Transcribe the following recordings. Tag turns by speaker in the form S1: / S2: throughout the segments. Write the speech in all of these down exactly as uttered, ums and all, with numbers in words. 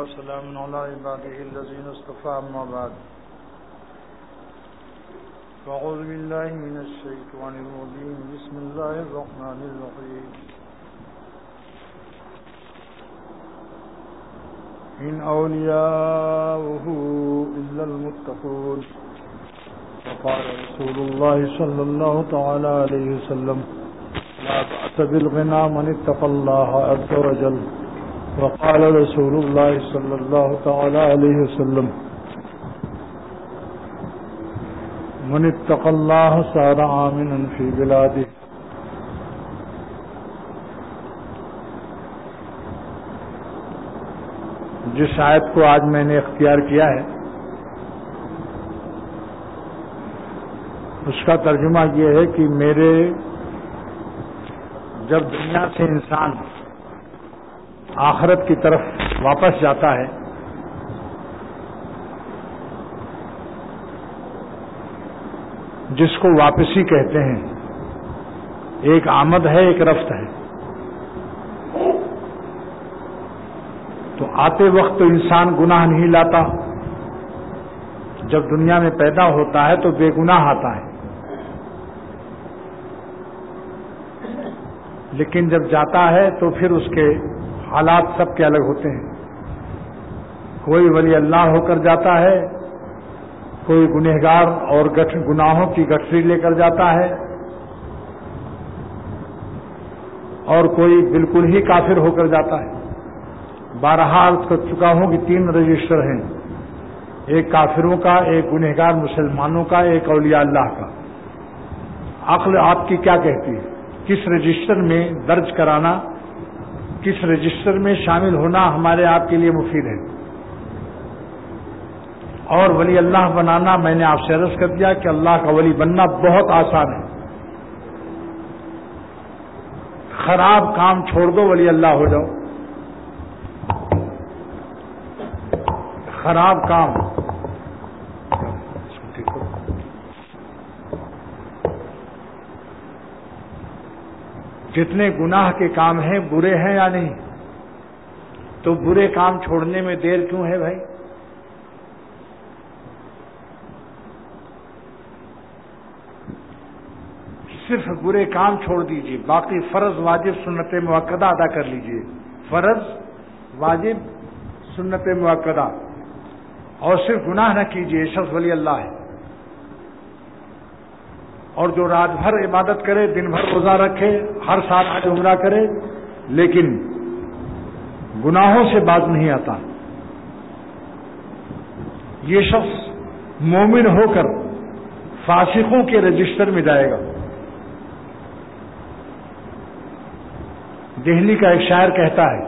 S1: وسلام على عباده الذين اصطفى أما بعد فأعوذ بالله من الشيطان الرجيم بسم الله الرحمن الرحيم إن أولياؤه إلا المتقون وقال رسول الله صلى الله تعالى عليه وسلم لا بأس بالغنى من اتقى الله عز وجل وقال رسول الله صلى الله تعالى عليه وسلم من اتقى الله صار آمنا في بلاده. جس آیت کو آج میں نے اختیار کیا ہے اس کا ترجمہ یہ ہے کہ میرے جب دنیا سے انسان آخرت کی طرف واپس جاتا ہے جس کو واپسی کہتے ہیں، ایک آمد ہے ایک رفت ہے، تو آتے وقت تو انسان گناہ نہیں لاتا، جب دنیا میں پیدا ہوتا ہے تو بے گناہ آتا ہے، لیکن جب جاتا ہے تو پھر اس کے حالات سب کے الگ ہوتے ہیں. کوئی ولی اللہ ہو کر جاتا ہے، کوئی گنہگار اور گناہوں کی گٹھری لے کر جاتا ہے، اور کوئی بالکل ہی کافر ہو کر جاتا ہے. بارہا عرض کر چکا ہوں کہ تین رجسٹر ہیں، ایک کافروں کا، ایک گنہگار مسلمانوں کا، ایک اولیاء اللہ کا. عقل آپ کی کیا کہتی ہے؟ کس رجسٹر میں درج کرانا، کس رجسٹر میں شامل ہونا ہمارے آپ کے لیے مفید ہے؟ اور ولی اللہ بنانا، میں نے آپ سے عرض کر دیا کہ اللہ کا ولی بننا بہت آسان ہے. خراب کام چھوڑ دو، ولی اللہ ہو جاؤ. خراب کام جتنے گناہ کے کام ہیں برے ہیں یا نہیں؟ تو برے کام چھوڑنے میں دیر کیوں ہے بھائی؟ صرف برے کام چھوڑ دیجیے، باقی فرض واجب سنت مؤکدہ ادا کر لیجیے. فرض واجب سنت مؤکدہ، اور صرف گناہ نہ کیجیے. شخص ولی اللہ ہے. اور جو رات بھر عبادت کرے، دن بھر روزہ رکھے، ہر سال حج عمرہ کرے، لیکن گناہوں سے باز نہیں آتا، یہ شخص مومن ہو کر فاسقوں کے رجسٹر میں جائے گا. دہلی کا ایک شاعر کہتا ہے،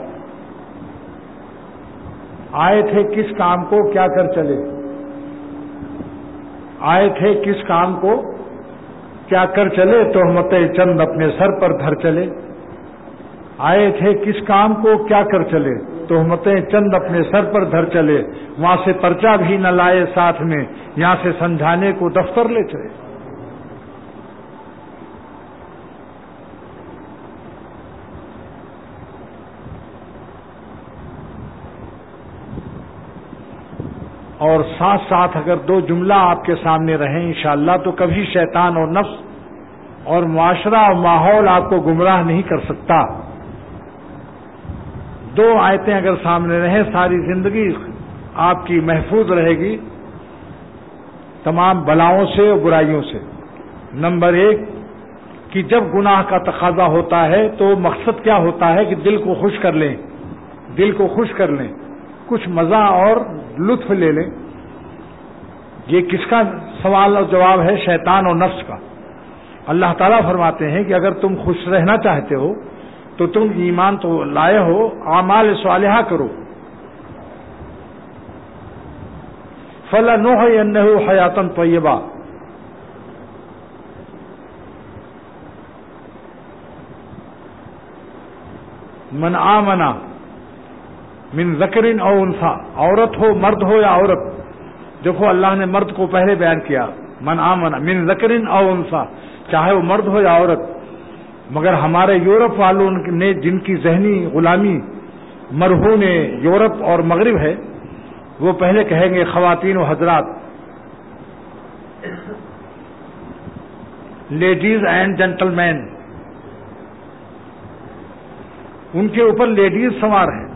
S1: آئے تھے کس کام کو کیا کر چلے، آئے تھے کس کام کو کیا کر چلے، تہمتیں چند اپنے سر پر دھر چلے. آئے تھے کس کام کو کیا کر چلے، تہمتیں چند اپنے سر پر دھر چلے. وہاں سے پرچہ بھی نہ لائے ساتھ میں، یہاں سے سمجھانے کو دفتر لے چلے. اور ساتھ ساتھ اگر دو جملہ آپ کے سامنے رہیں انشاءاللہ تو کبھی شیطان اور نفس اور معاشرہ اور ماحول آپ کو گمراہ نہیں کر سکتا. دو آیتیں اگر سامنے رہیں ساری زندگی آپ کی محفوظ رہے گی تمام بلاؤں سے اور برائیوں سے. نمبر ایک کہ جب گناہ کا تقاضا ہوتا ہے تو مقصد کیا ہوتا ہے کہ دل کو خوش کر لیں، دل کو خوش کر لیں، کچھ مزہ اور لطف لے لیں. یہ کس کا سوال اور جواب ہے؟ شیطان اور نفس کا. اللہ تعالیٰ فرماتے ہیں کہ اگر تم خوش رہنا چاہتے ہو تو تم ایمان تو لائے ہو، اعمال صالحہ کرو. فَلَنُحْيِيَنَّهُ حَيَاةً طَيِّبَةً، من آمن من ذکر او انثى، عورت ہو مرد ہو یا عورت. دیکھو اللہ نے مرد کو پہلے بیان کیا، من آمن من ذکر او انثى، چاہے وہ مرد ہو یا عورت. مگر ہمارے یورپ والوں نے جن کی ذہنی غلامی مرہون یورپ اور مغرب ہے، وہ پہلے کہیں گے خواتین و حضرات، لیڈیز اینڈ جینٹل مین، ان کے اوپر لیڈیز سوار ہیں،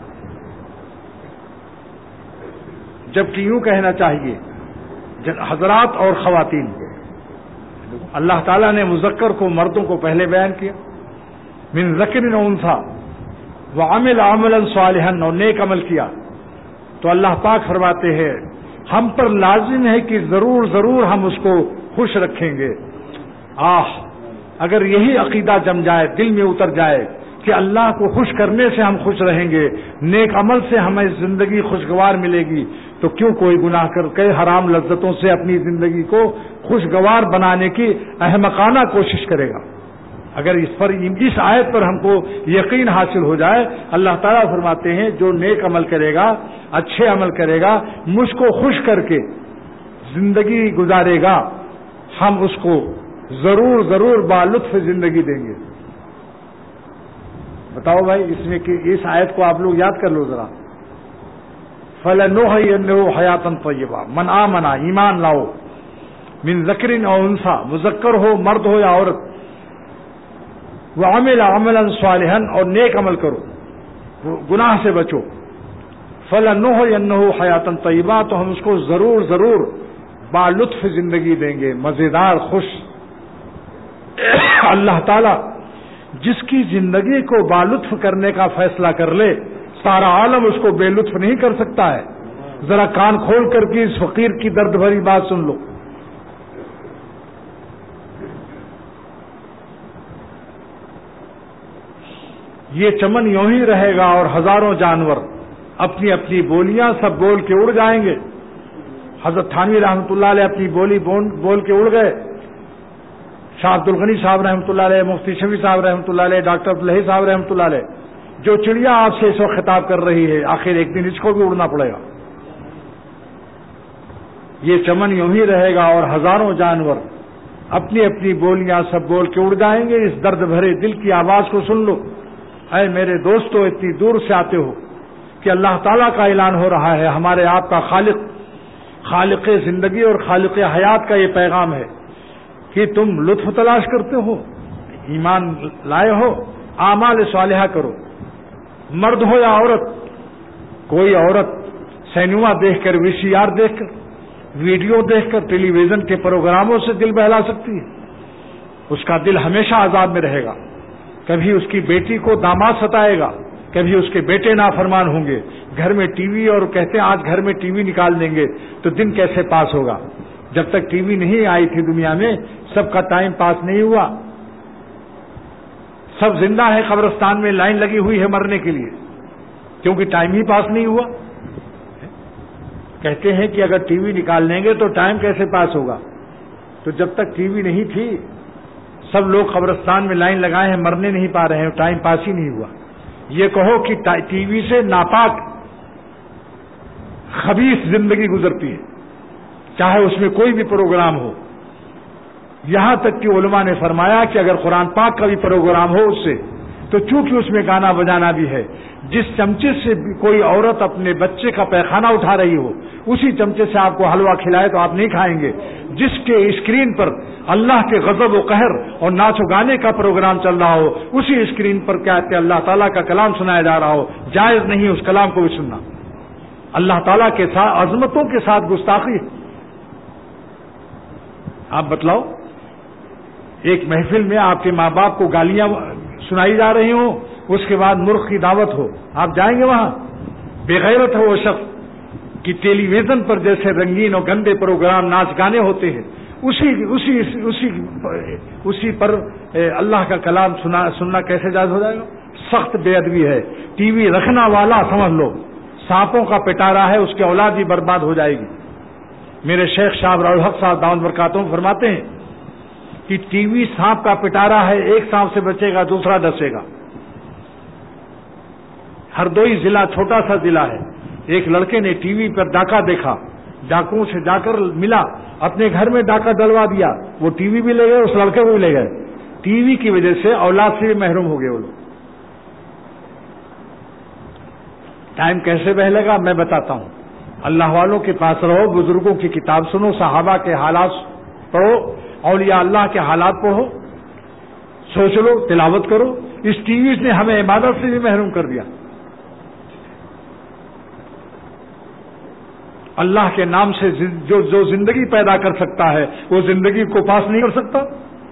S1: جبکہ یوں کہنا چاہیے حضرات اور خواتین۔ اللہ تعالیٰ نے مذکر کو، مردوں کو پہلے بیان کیا، من ذکر و انثی وعمل عملا صالحا، اور نیک عمل کیا، تو اللہ پاک فرماتے ہیں ہم پر لازم ہے کہ ضرور ضرور ہم اس کو خوش رکھیں گے۔ آہ اگر یہی عقیدہ جم جائے، دل میں اتر جائے کہ اللہ کو خوش کرنے سے ہم خوش رہیں گے، نیک عمل سے ہمیں زندگی خوشگوار ملے گی، تو کیوں کوئی گناہ کر کے حرام لذتوں سے اپنی زندگی کو خوشگوار بنانے کی احمقانہ کوشش کرے گا؟ اگر اس پر اس آیت پر ہم کو یقین حاصل ہو جائے، اللہ تعالیٰ فرماتے ہیں جو نیک عمل کرے گا، اچھے عمل کرے گا، مجھ کو خوش کر کے زندگی گزارے گا، ہم اس کو ضرور ضرور بالطف زندگی دیں گے۔ بتاؤ بھائی، اس میں کہ اس آیت کو آپ لوگ یاد کر لو ذرا، فَلَنُحْيِيَنَّهُ حَيَاةً طَيِّبَةً، من آمنا، ایمان لاؤ، من ذکر او انثی، مذکر ہو مرد ہو یا عورت، وعمل عملا صالحا، اور نیک عمل کرو، گناہ سے بچو، فَلَنُحْيِيَنَّهُ حَيَاةً طَيِّبَةً، تو ہم اس کو ضرور ضرور بالطف زندگی دیں گے، مزیدار، خوش۔ اللہ تعالی جس کی زندگی کو بالطف کرنے کا فیصلہ کر لے، سارا عالم اس کو بے لطف نہیں کر سکتا ہے۔ ذرا کان کھول کر کے اس فقیر کی درد بھری بات سن لو۔ یہ چمن یوں ہی رہے گا اور ہزاروں جانور اپنی اپنی بولیاں سب بول کے اڑ جائیں گے۔ حضرت تھانوی رحمۃ اللہ علیہ اپنی بولی بول کے اڑ گئے، شاہ عبد الغنی صاحب رحمۃ اللہ علیہ، مفتی شفیع صاحب رحمۃ اللہ علیہ، ڈاکٹر عبداللہ صاحب رحمۃ اللہ علیہ، جو چڑیا آپ سے اس وقت خطاب کر رہی ہے، آخر ایک دن اس کو بھی اڑنا پڑے گا۔ یہ چمن یوں ہی رہے گا اور ہزاروں جانور اپنی اپنی بولیاں سب بول کے اڑ جائیں گے۔ اس درد بھرے دل کی آواز کو سن لو، اے میرے دوستو، اتنی دور سے آتے ہو کہ اللہ تعالیٰ کا اعلان ہو رہا ہے، ہمارے آپ کا خالق، خالق زندگی اور خالق حیات کا یہ پیغام ہے کہ تم لطف تلاش کرتے ہو، ایمان لائے ہو، اعمال صالحہ کرو، مرد ہو یا عورت۔ کوئی عورت سینما دیکھ کر، وی سی آر دیکھ کر، ویڈیو دیکھ کر، ٹیلی ویژن کے پروگراموں سے دل بہلا سکتی ہے، اس کا دل ہمیشہ عذاب میں رہے گا۔ کبھی اس کی بیٹی کو داماد ستائے گا، کبھی اس کے بیٹے نافرمان ہوں گے، گھر میں ٹی وی، اور کہتے ہیں آج گھر میں ٹی وی نکال دیں گے تو دن کیسے پاس ہوگا؟ جب تک ٹی وی نہیں آئی تھی دنیا میں، سب کا ٹائم پاس نہیں ہوا، سب زندہ ہے، قبرستان میں لائن لگی ہوئی ہے مرنے کے لیے، کیونکہ ٹائم ہی پاس نہیں ہوا۔ کہتے ہیں کہ اگر ٹی وی نکال لیں گے تو ٹائم کیسے پاس ہوگا؟ تو جب تک ٹی وی نہیں تھی، سب لوگ قبرستان میں لائن لگائے ہیں، مرنے نہیں پا رہے ہیں، ٹائم پاس ہی نہیں ہوا۔ یہ کہو کہ ٹی وی سے ناپاک خبیث زندگی گزرتی ہے، چاہے اس میں کوئی بھی پروگرام ہو۔ یہاں تک کہ علماء نے فرمایا کہ اگر قرآن پاک کا بھی پروگرام ہو اس سے، تو چونکہ اس میں گانا بجانا بھی ہے، جس چمچے سے کوئی عورت اپنے بچے کا پیخانہ اٹھا رہی ہو، اسی چمچے سے آپ کو حلوہ کھلائے تو آپ نہیں کھائیں گے۔ جس کے اسکرین پر اللہ کے غضب و قہر اور ناچ و گانے کا پروگرام چل رہا ہو، اسی اسکرین پر کیا کہ اللہ تعالیٰ کا کلام سنایا جا رہا ہو، جائز نہیں اس کلام کو بھی سننا۔ اللہ تعالیٰ کے ساتھ عظمتوں کے ساتھ گستاخی ہے۔ آپ بتلاؤ، ایک محفل میں آپ کے ماں باپ کو گالیاں سنائی جا رہی ہوں، اس کے بعد مرغ کی دعوت ہو، آپ جائیں گے وہاں؟ بے غیرت ہے وہ شخص کہ ٹیلی ویژن پر جیسے رنگین اور گندے پروگرام ناچ گانے ہوتے ہیں، اسی اسی اسی اسی پر اللہ کا کلام سنا سننا کیسے جائز ہو جائے گا؟ سخت بے ادبی ہے۔ ٹی وی رکھنا والا سمجھ لو سانپوں کا پٹارا ہے، اس کی اولاد بھی برباد ہو جائے گی۔ میرے شیخ شاہ راؤل حق صاحب دامت برکاتہم فرماتے ہیں کہ ٹی وی سانپ کا پٹارا ہے، ایک سانپ سے بچے گا دوسرا ڈسے گا۔ ہردوئی ضلع چھوٹا سا ضلع ہے، ایک لڑکے نے ٹی وی پر ڈاکہ دیکھا، ڈاکوؤں سے جا کر ملا، اپنے گھر میں ڈاکہ ڈلوا دیا، وہ ٹی وی بھی لے گئے، اس لڑکے کو بھی لے گئے۔ ٹی وی کی وجہ سے اولاد سے بھی محروم ہو گئے وہ لوگ۔ ٹائم کیسے بہلے گا میں بتاتا ہوں. اللہ والوں کے پاس رہو، بزرگوں کی کتاب سنو، صحابہ کے حالات پڑھو، اولیاء اللہ کے حالات پڑھو، سوچ لو، تلاوت کرو. اس ٹی وی نے ہمیں عبادت سے بھی محروم کر دیا. اللہ کے نام سے جو جو زندگی پیدا کر سکتا ہے وہ زندگی کو پاس نہیں کر سکتا.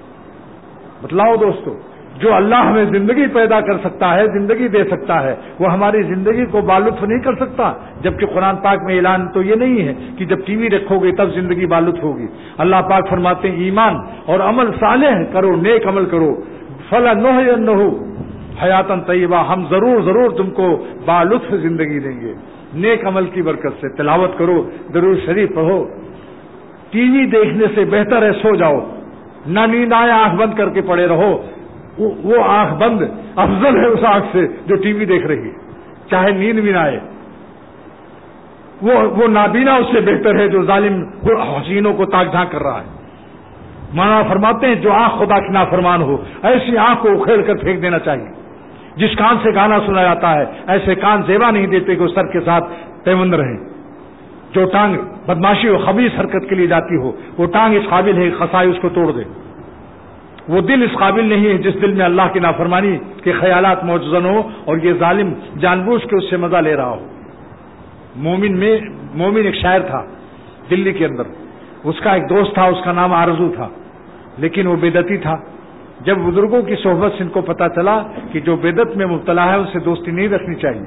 S1: بتلاؤ دوستو، جو اللہ ہمیں زندگی پیدا کر سکتا ہے، زندگی دے سکتا ہے، وہ ہماری زندگی کو بالطف نہیں کر سکتا. جبکہ قرآن پاک میں اعلان تو یہ نہیں ہے کہ جب ٹی وی رکھو گے تب زندگی بالطف ہوگی. اللہ پاک فرماتے ہیں ایمان اور عمل صالح کرو، نیک عمل کرو، فَلَنُحْيِيَنَّهُ حیاتاً طیبہ، ہم ضرور ضرور تم کو بالطف زندگی دیں گے نیک عمل کی برکت سے. تلاوت کرو، درود شریف پڑھو. ٹی وی دیکھنے سے بہتر ہے سو جاؤ، نہ نیند آئے آنکھ بند کر کے پڑے رہو. وہ آنکھ بند افضل ہے اس آنکھ سے جو ٹی وی دیکھ رہی ہے، چاہے نیند بھی نہ آئے. وہ وہ نابینا اس سے بہتر ہے جو ظالم حسینوں کو تاک جھانک کر رہا ہے. مولانا فرماتے ہیں جو آنکھ خدا کی نافرمان ہو ایسی آنکھ کو اکھیڑ کر پھینک دینا چاہیے. جس کان سے گانا سنا جاتا ہے ایسے کان زیبا نہیں دیتے کہ وہ سر کے ساتھ پیوند رہیں. جو ٹانگ بدماشی و خبیث حرکت کے لیے جاتی ہو وہ ٹانگ اس قابل ہے خسائی اس کو توڑ دے. وہ دل اس قابل نہیں ہے جس دل میں اللہ کی نافرمانی کے خیالات موجود ہو اور یہ ظالم جان بوجھ کے اس سے مزہ لے رہا ہو. مومن میں مومن ایک شاعر تھا دلی کے اندر، اس کا ایک دوست تھا، اس کا نام آرزو تھا، لیکن وہ بدعتی تھا. جب بزرگوں کی صحبت سے ان کو پتا چلا کہ جو بدعت میں مبتلا ہے اس سے دوستی نہیں رکھنی چاہیے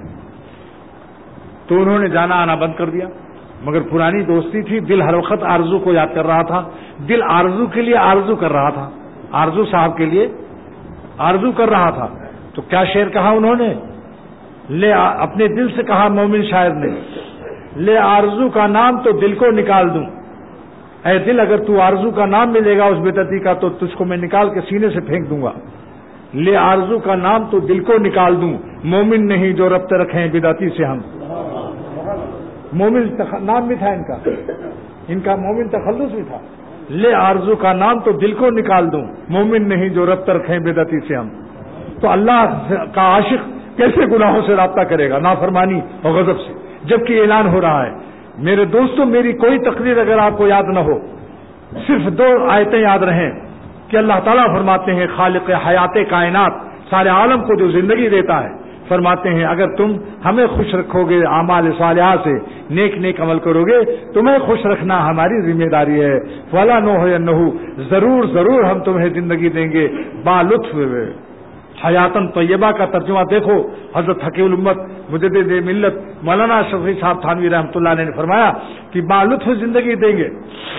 S1: تو انہوں نے جانا آنا بند کر دیا. مگر پرانی دوستی تھی، دل ہر وقت آرزو کو یاد کر رہا تھا، دل آرزو کے لیے آرزو کر رہا تھا، آرزو صاحب کے لیے آرزو کر رہا تھا. تو کیا شعر کہا انہوں نے، لے اپنے دل سے کہا مومن شاعر نے، لے آرزو کا نام تو دل کو نکال دوں. اے دل اگر تو آرزو کا نام ملے گا اس بدعتی کا تو تجھ کو میں نکال کے سینے سے پھینک دوں گا. لے آرزو کا نام تو دل کو نکال دوں، مومن نہیں جو ربط رکھیں بدعتی سے ہم. مومن نام بھی تھا ان کا، ان کا مومن تخلص بھی تھا. لے آرزو کا نام تو دل کو نکال دوں، مومن نہیں جو ربط رکھیں بدعتی سے ہم. تو اللہ کا عاشق کیسے گناہوں سے رابطہ کرے گا، نافرمانی اور غضب سے، جبکہ اعلان ہو رہا ہے. میرے دوستوں میری کوئی تقریر اگر آپ کو یاد نہ ہو، صرف دو آیتیں یاد رہیں کہ اللہ تعالیٰ فرماتے ہیں خالق حیات کائنات، سارے عالم کو جو زندگی دیتا ہے، فرماتے ہیں اگر تم ہمیں خوش رکھو گے اعمال صالحہ سے، نیک نیک عمل کرو گے، تمہیں خوش رکھنا ہماری ذمہ داری ہے. فلا نحینہ، ضرور ضرور ہم تمہیں زندگی دیں گے بالطف. حیاتن طیبہ کا ترجمہ دیکھو، حضرت حکیم الامت مجدد ملت مولانا شفیع صاحب تھانوی رحمۃ اللہ علیہ نے فرمایا کہ بالطف زندگی دیں گے.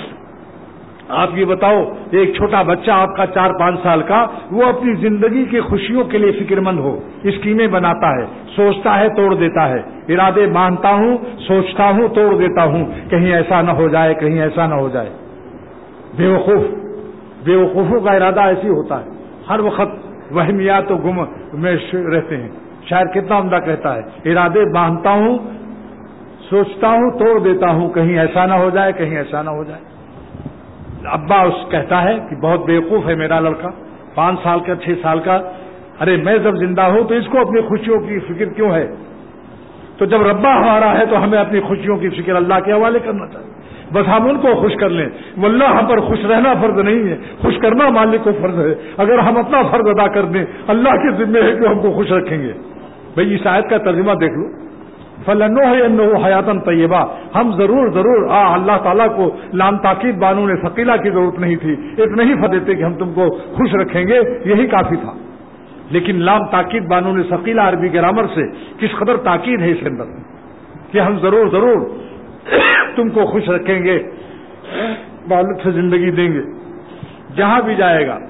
S1: آپ یہ بتاؤ ایک چھوٹا بچہ آپ کا چار پانچ سال کا، وہ اپنی زندگی کی خوشیوں کے لیے فکر مند ہو، اسکیمیں بناتا ہے، سوچتا ہے توڑ دیتا ہے، ارادے مانتا ہوں سوچتا ہوں توڑ دیتا ہوں، کہیں ایسا نہ ہو جائے کہیں ایسا نہ ہو جائے. بے وقوف بے وقوفوں کا ارادہ ایسی ہوتا ہے، ہر وقت وہمیات و گم میں رہتے ہیں. شاعر کتنا عمدہ کہتا ہے، ارادے باندھتا ہوں سوچتا ہوں توڑ دیتا ہوں، کہیں ایسا نہ ہو جائے کہیں ایسا نہ ہو جائے. ابا اس کہتا ہے کہ بہت بیوقوف ہے میرا لڑکا، پانچ سال کا چھ سال کا. ارے میں جب زندہ ہوں تو اس کو اپنی خوشیوں کی فکر کیوں ہے؟ تو جب ربا ہمارا ہے تو ہمیں اپنی خوشیوں کی فکر اللہ کے حوالے کرنا چاہیے. بس ہم ان کو خوش کر لیں. واللہ ہم پر خوش رہنا فرض نہیں ہے، خوش کرنا مالک کو فرض ہے. اگر ہم اپنا فرض ادا کر دیں اللہ کے ذمہ ہے کہ ہم کو خوش رکھیں گے. بھئی اس آیت کا ترجمہ دیکھ لو، فَلَنُحْيِيَنَّهُ حَيَاتً طَيِّبَةً. ہم ضرور ضرور آ اللہ تعالیٰ کو لام تاکید بانو نے ثقیلہ کی ضرورت نہیں تھی، اتنا ہی فدیتے کہ ہم تم کو خوش رکھیں گے، یہی کافی تھا. لیکن لام تاکید بانو نے ثقیلہ عربی گرامر سے کس قدر تاکید ہے اس کے اندر کہ ہم ضرور ضرور تم کو خوش رکھیں گے، بالطف سے زندگی دیں گے. جہاں بھی جائے گا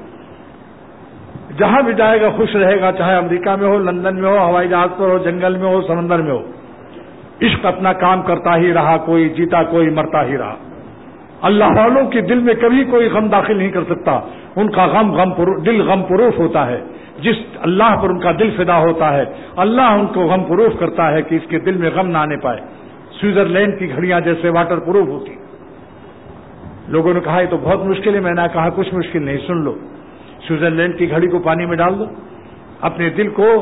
S1: جہاں بھی جائے گا خوش رہے گا، چاہے امریکہ میں ہو، لندن میں ہو، ہوائی جہاز پر ہو، جنگل میں ہو، سمندر میں ہو. عشق اپنا کام کرتا ہی رہا، کوئی جیتا کوئی مرتا ہی رہا. اللہ والوں کے دل میں کبھی کوئی غم داخل نہیں کر سکتا. ان کا غم غم دل غم پروف ہوتا ہے. جس اللہ پر ان کا دل فدا ہوتا ہے اللہ ان کو غم پروف کرتا ہے کہ اس کے دل میں غم نہ آنے پائے. سوئٹزرلینڈ کی گھڑیاں جیسے واٹر پروف ہوتی. لوگوں نے کہا یہ تو بہت مشکل ہے. میں نے کہا کچھ مشکل نہیں، سن لو. سوئٹزرلینڈ کی گھڑی کو پانی میں ڈال دو، اپنے دل کو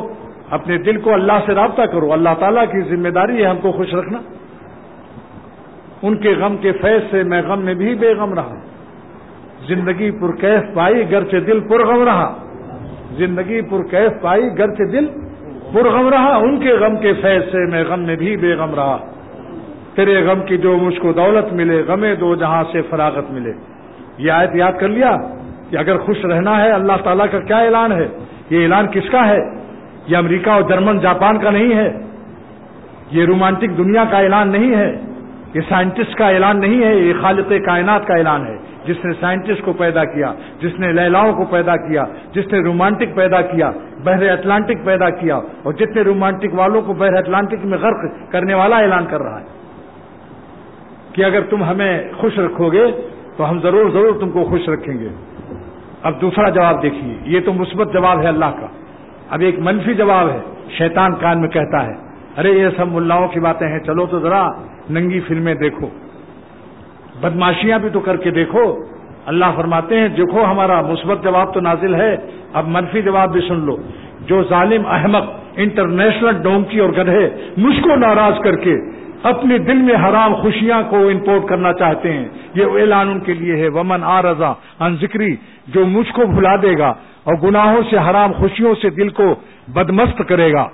S1: اپنے دل کو اللہ سے رابطہ کرو. اللہ تعالیٰ کی ذمہ داری ہے ہم کو خوش رکھنا. ان کے غم کے فیض سے میں غم میں بھی بے غم رہا. زندگی پرکیف پائی گرچہ دل پرغم رہا. زندگی پرکیف پائی گرچہ دل پرغم رہا. ان کے غم کے فیض سے میں غم میں بھی بے غم رہا. تیرے غم کی جو مجھ کو دولت ملے غمے دو جہاں سے فراغت ملے. یہ آیت یاد کر لیا کہ اگر خوش رہنا ہے اللہ تعالیٰ کا کیا اعلان ہے. یہ اعلان کس کا ہے؟ یہ امریکہ اور جرمن جاپان کا نہیں ہے. یہ رومانٹک دنیا کا اعلان نہیں ہے. یہ سائنٹسٹ کا اعلان نہیں ہے. یہ خالق کائنات کا اعلان ہے جس نے سائنٹسٹ کو پیدا کیا, جس نے لیلاؤں کو پیدا کیا, جس نے رومانٹک پیدا کیا, بحر اٹلانٹک پیدا کیا, اور جتنے رومانٹک والوں کو بحر اٹلانٹک میں غرق کرنے والا اعلان کر رہا ہے کہ اگر تم ہمیں خوش رکھو گے تو ہم ضرور ضرور تم کو خوش رکھیں گے. اب دوسرا جواب دیکھیے. یہ تو مثبت جواب ہے اللہ کا. اب ایک منفی جواب ہے. شیطان کان میں کہتا ہے ارے یہ سب ملاؤں کی باتیں ہیں, چلو تو ذرا ننگی فلمیں دیکھو, بدماشیاں بھی تو کر کے دیکھو. اللہ فرماتے ہیں دیکھو ہمارا مثبت جواب تو نازل ہے, اب منفی جواب بھی سن لو. جو ظالم احمق انٹرنیشنل ڈونکی اور گدھے مجھ کو ناراض کر کے اپنے دل میں حرام خوشیاں کو امپورٹ کرنا چاہتے ہیں, یہ اعلان ان کے لیے ہے. ومن اعرض عن ذکری, جو مجھ کو بھلا دے گا اور گناہوں سے حرام خوشیوں سے دل کو بدمست کرے گا,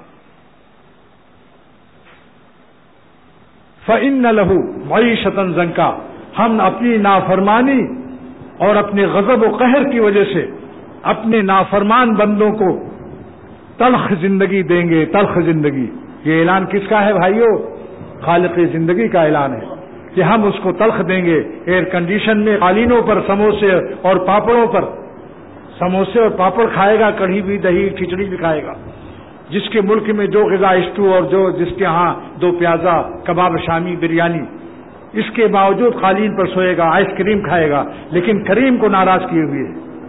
S1: فإن له معیشۃ ضنکا, ہم اپنی نافرمانی اور اپنے غضب و قہر کی وجہ سے اپنے نافرمان بندوں کو تلخ زندگی دیں گے. تلخ زندگی. یہ اعلان کس کا ہے بھائیو؟ خالق زندگی کا اعلان ہے کہ ہم اس کو تلخ دیں گے. ایئر کنڈیشن میں قالینوں پر سموسے اور پاپڑوں پر, سموسے اور پاپڑ کھائے گا, کڑھی بھی دہی کھچڑی بھی کھائے گا. جس کے ملک میں جو غذا اسٹو اور جو جس کے ہاں دو پیازا کباب شامی بریانی, اس کے باوجود قالین پر سوئے گا, آئس کریم کھائے گا, لیکن کریم کو ناراض کیے ہوئے.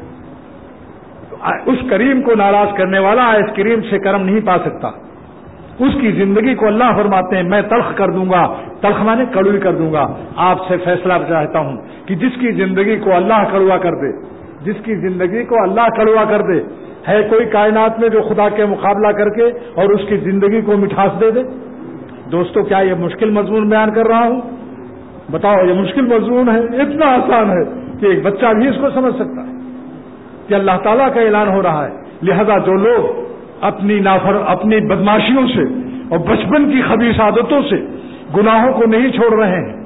S1: اس کریم کو ناراض کرنے والا آئس کریم سے کرم نہیں پا سکتا. اس کی زندگی کو اللہ فرماتے ہیں میں تلخ کر دوں گا. تلخ مانے کڑوی کر دوں گا. آپ سے فیصلہ چاہتا ہوں کہ جس کی زندگی کو اللہ کڑوا کر دے, جس کی زندگی کو اللہ کڑوا کر دے, ہے کوئی کائنات میں جو خدا کے مقابلہ کر کے اور اس کی زندگی کو مٹھاس دے دے؟ دوستو کیا یہ مشکل مضمون بیان کر رہا ہوں؟ بتاؤ یہ مشکل مضمون ہے؟ اتنا آسان ہے کہ ایک بچہ بھی اس کو سمجھ سکتا ہے کہ اللہ تعالیٰ کا اعلان ہو رہا ہے. لہذا جو لوگ اپنی نافر اپنی بدماشیوں سے اور بچپن کی خبیث عادتوں سے گناہوں کو نہیں چھوڑ رہے ہیں,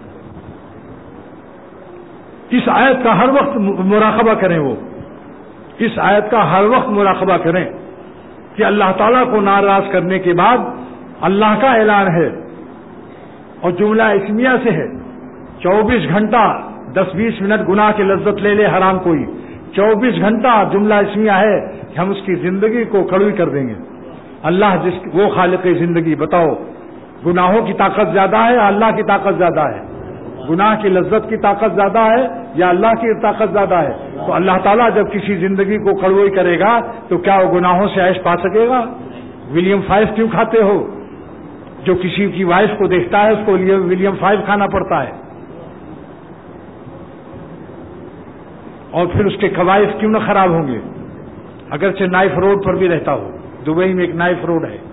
S1: اس آیت کا ہر وقت مراقبہ کریں. وہ اس آیت کا ہر وقت مراقبہ کریں کہ اللہ تعالیٰ کو ناراض کرنے کے بعد اللہ کا اعلان ہے اور جملہ اسمیہ سے ہے. چوبیس گھنٹہ دس بیس منٹ گناہ کی لذت لے لے حرام کوئی, چوبیس گھنٹہ جملہ اسمیہ ہے کہ ہم اس کی زندگی کو کڑوی کر دیں گے. اللہ جس وہ خالق زندگی, بتاؤ گناہوں کی طاقت زیادہ ہے یا اللہ کی طاقت زیادہ ہے؟ گناہ کی لذت کی طاقت زیادہ ہے یا اللہ کی طاقت زیادہ ہے؟ تو اللہ تعالیٰ جب کسی زندگی کو کڑوئی کرے گا تو کیا وہ گناہوں سے عیش پا سکے گا؟ ولیم فائیو کیوں کھاتے ہو؟ جو کسی کی وائف کو دیکھتا ہے اس کو ولیم فائیو کھانا پڑتا ہے, اور پھر اس کے قوائف کیوں نہ خراب ہوں گے؟ اگرچہ نائف روڈ پر بھی رہتا ہو. دبئی میں ایک نائف روڈ ہے.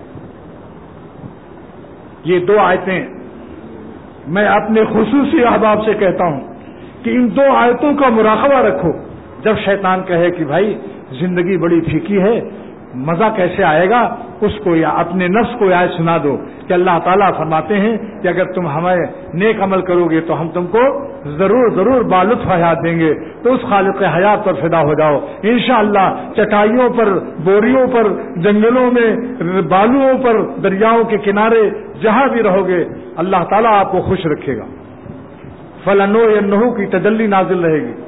S1: یہ دو آیتیں میں اپنے خصوصی احباب سے کہتا ہوں کہ ان دو آیتوں کا مراقبہ رکھو. جب شیطان کہے کہ بھائی زندگی بڑی پھیکی ہے, مزہ کیسے آئے گا, اس کو یا اپنے نفس کو آیت سنا دو کہ اللہ تعالیٰ فرماتے ہیں کہ اگر تم ہمیں نیک عمل کرو گے تو ہم تم کو ضرور ضرور بالطف حیات دیں گے. تو اس خالق حیات پر فدا ہو جاؤ انشاءاللہ. چٹائیوں پر, بوریوں پر, جنگلوں میں, بالوؤں پر, دریاؤں کے کنارے جہاں بھی رہو گے اللہ تعالیٰ آپ کو خوش رکھے گا. فلنحیینہ کی تجلی نازل رہے گی,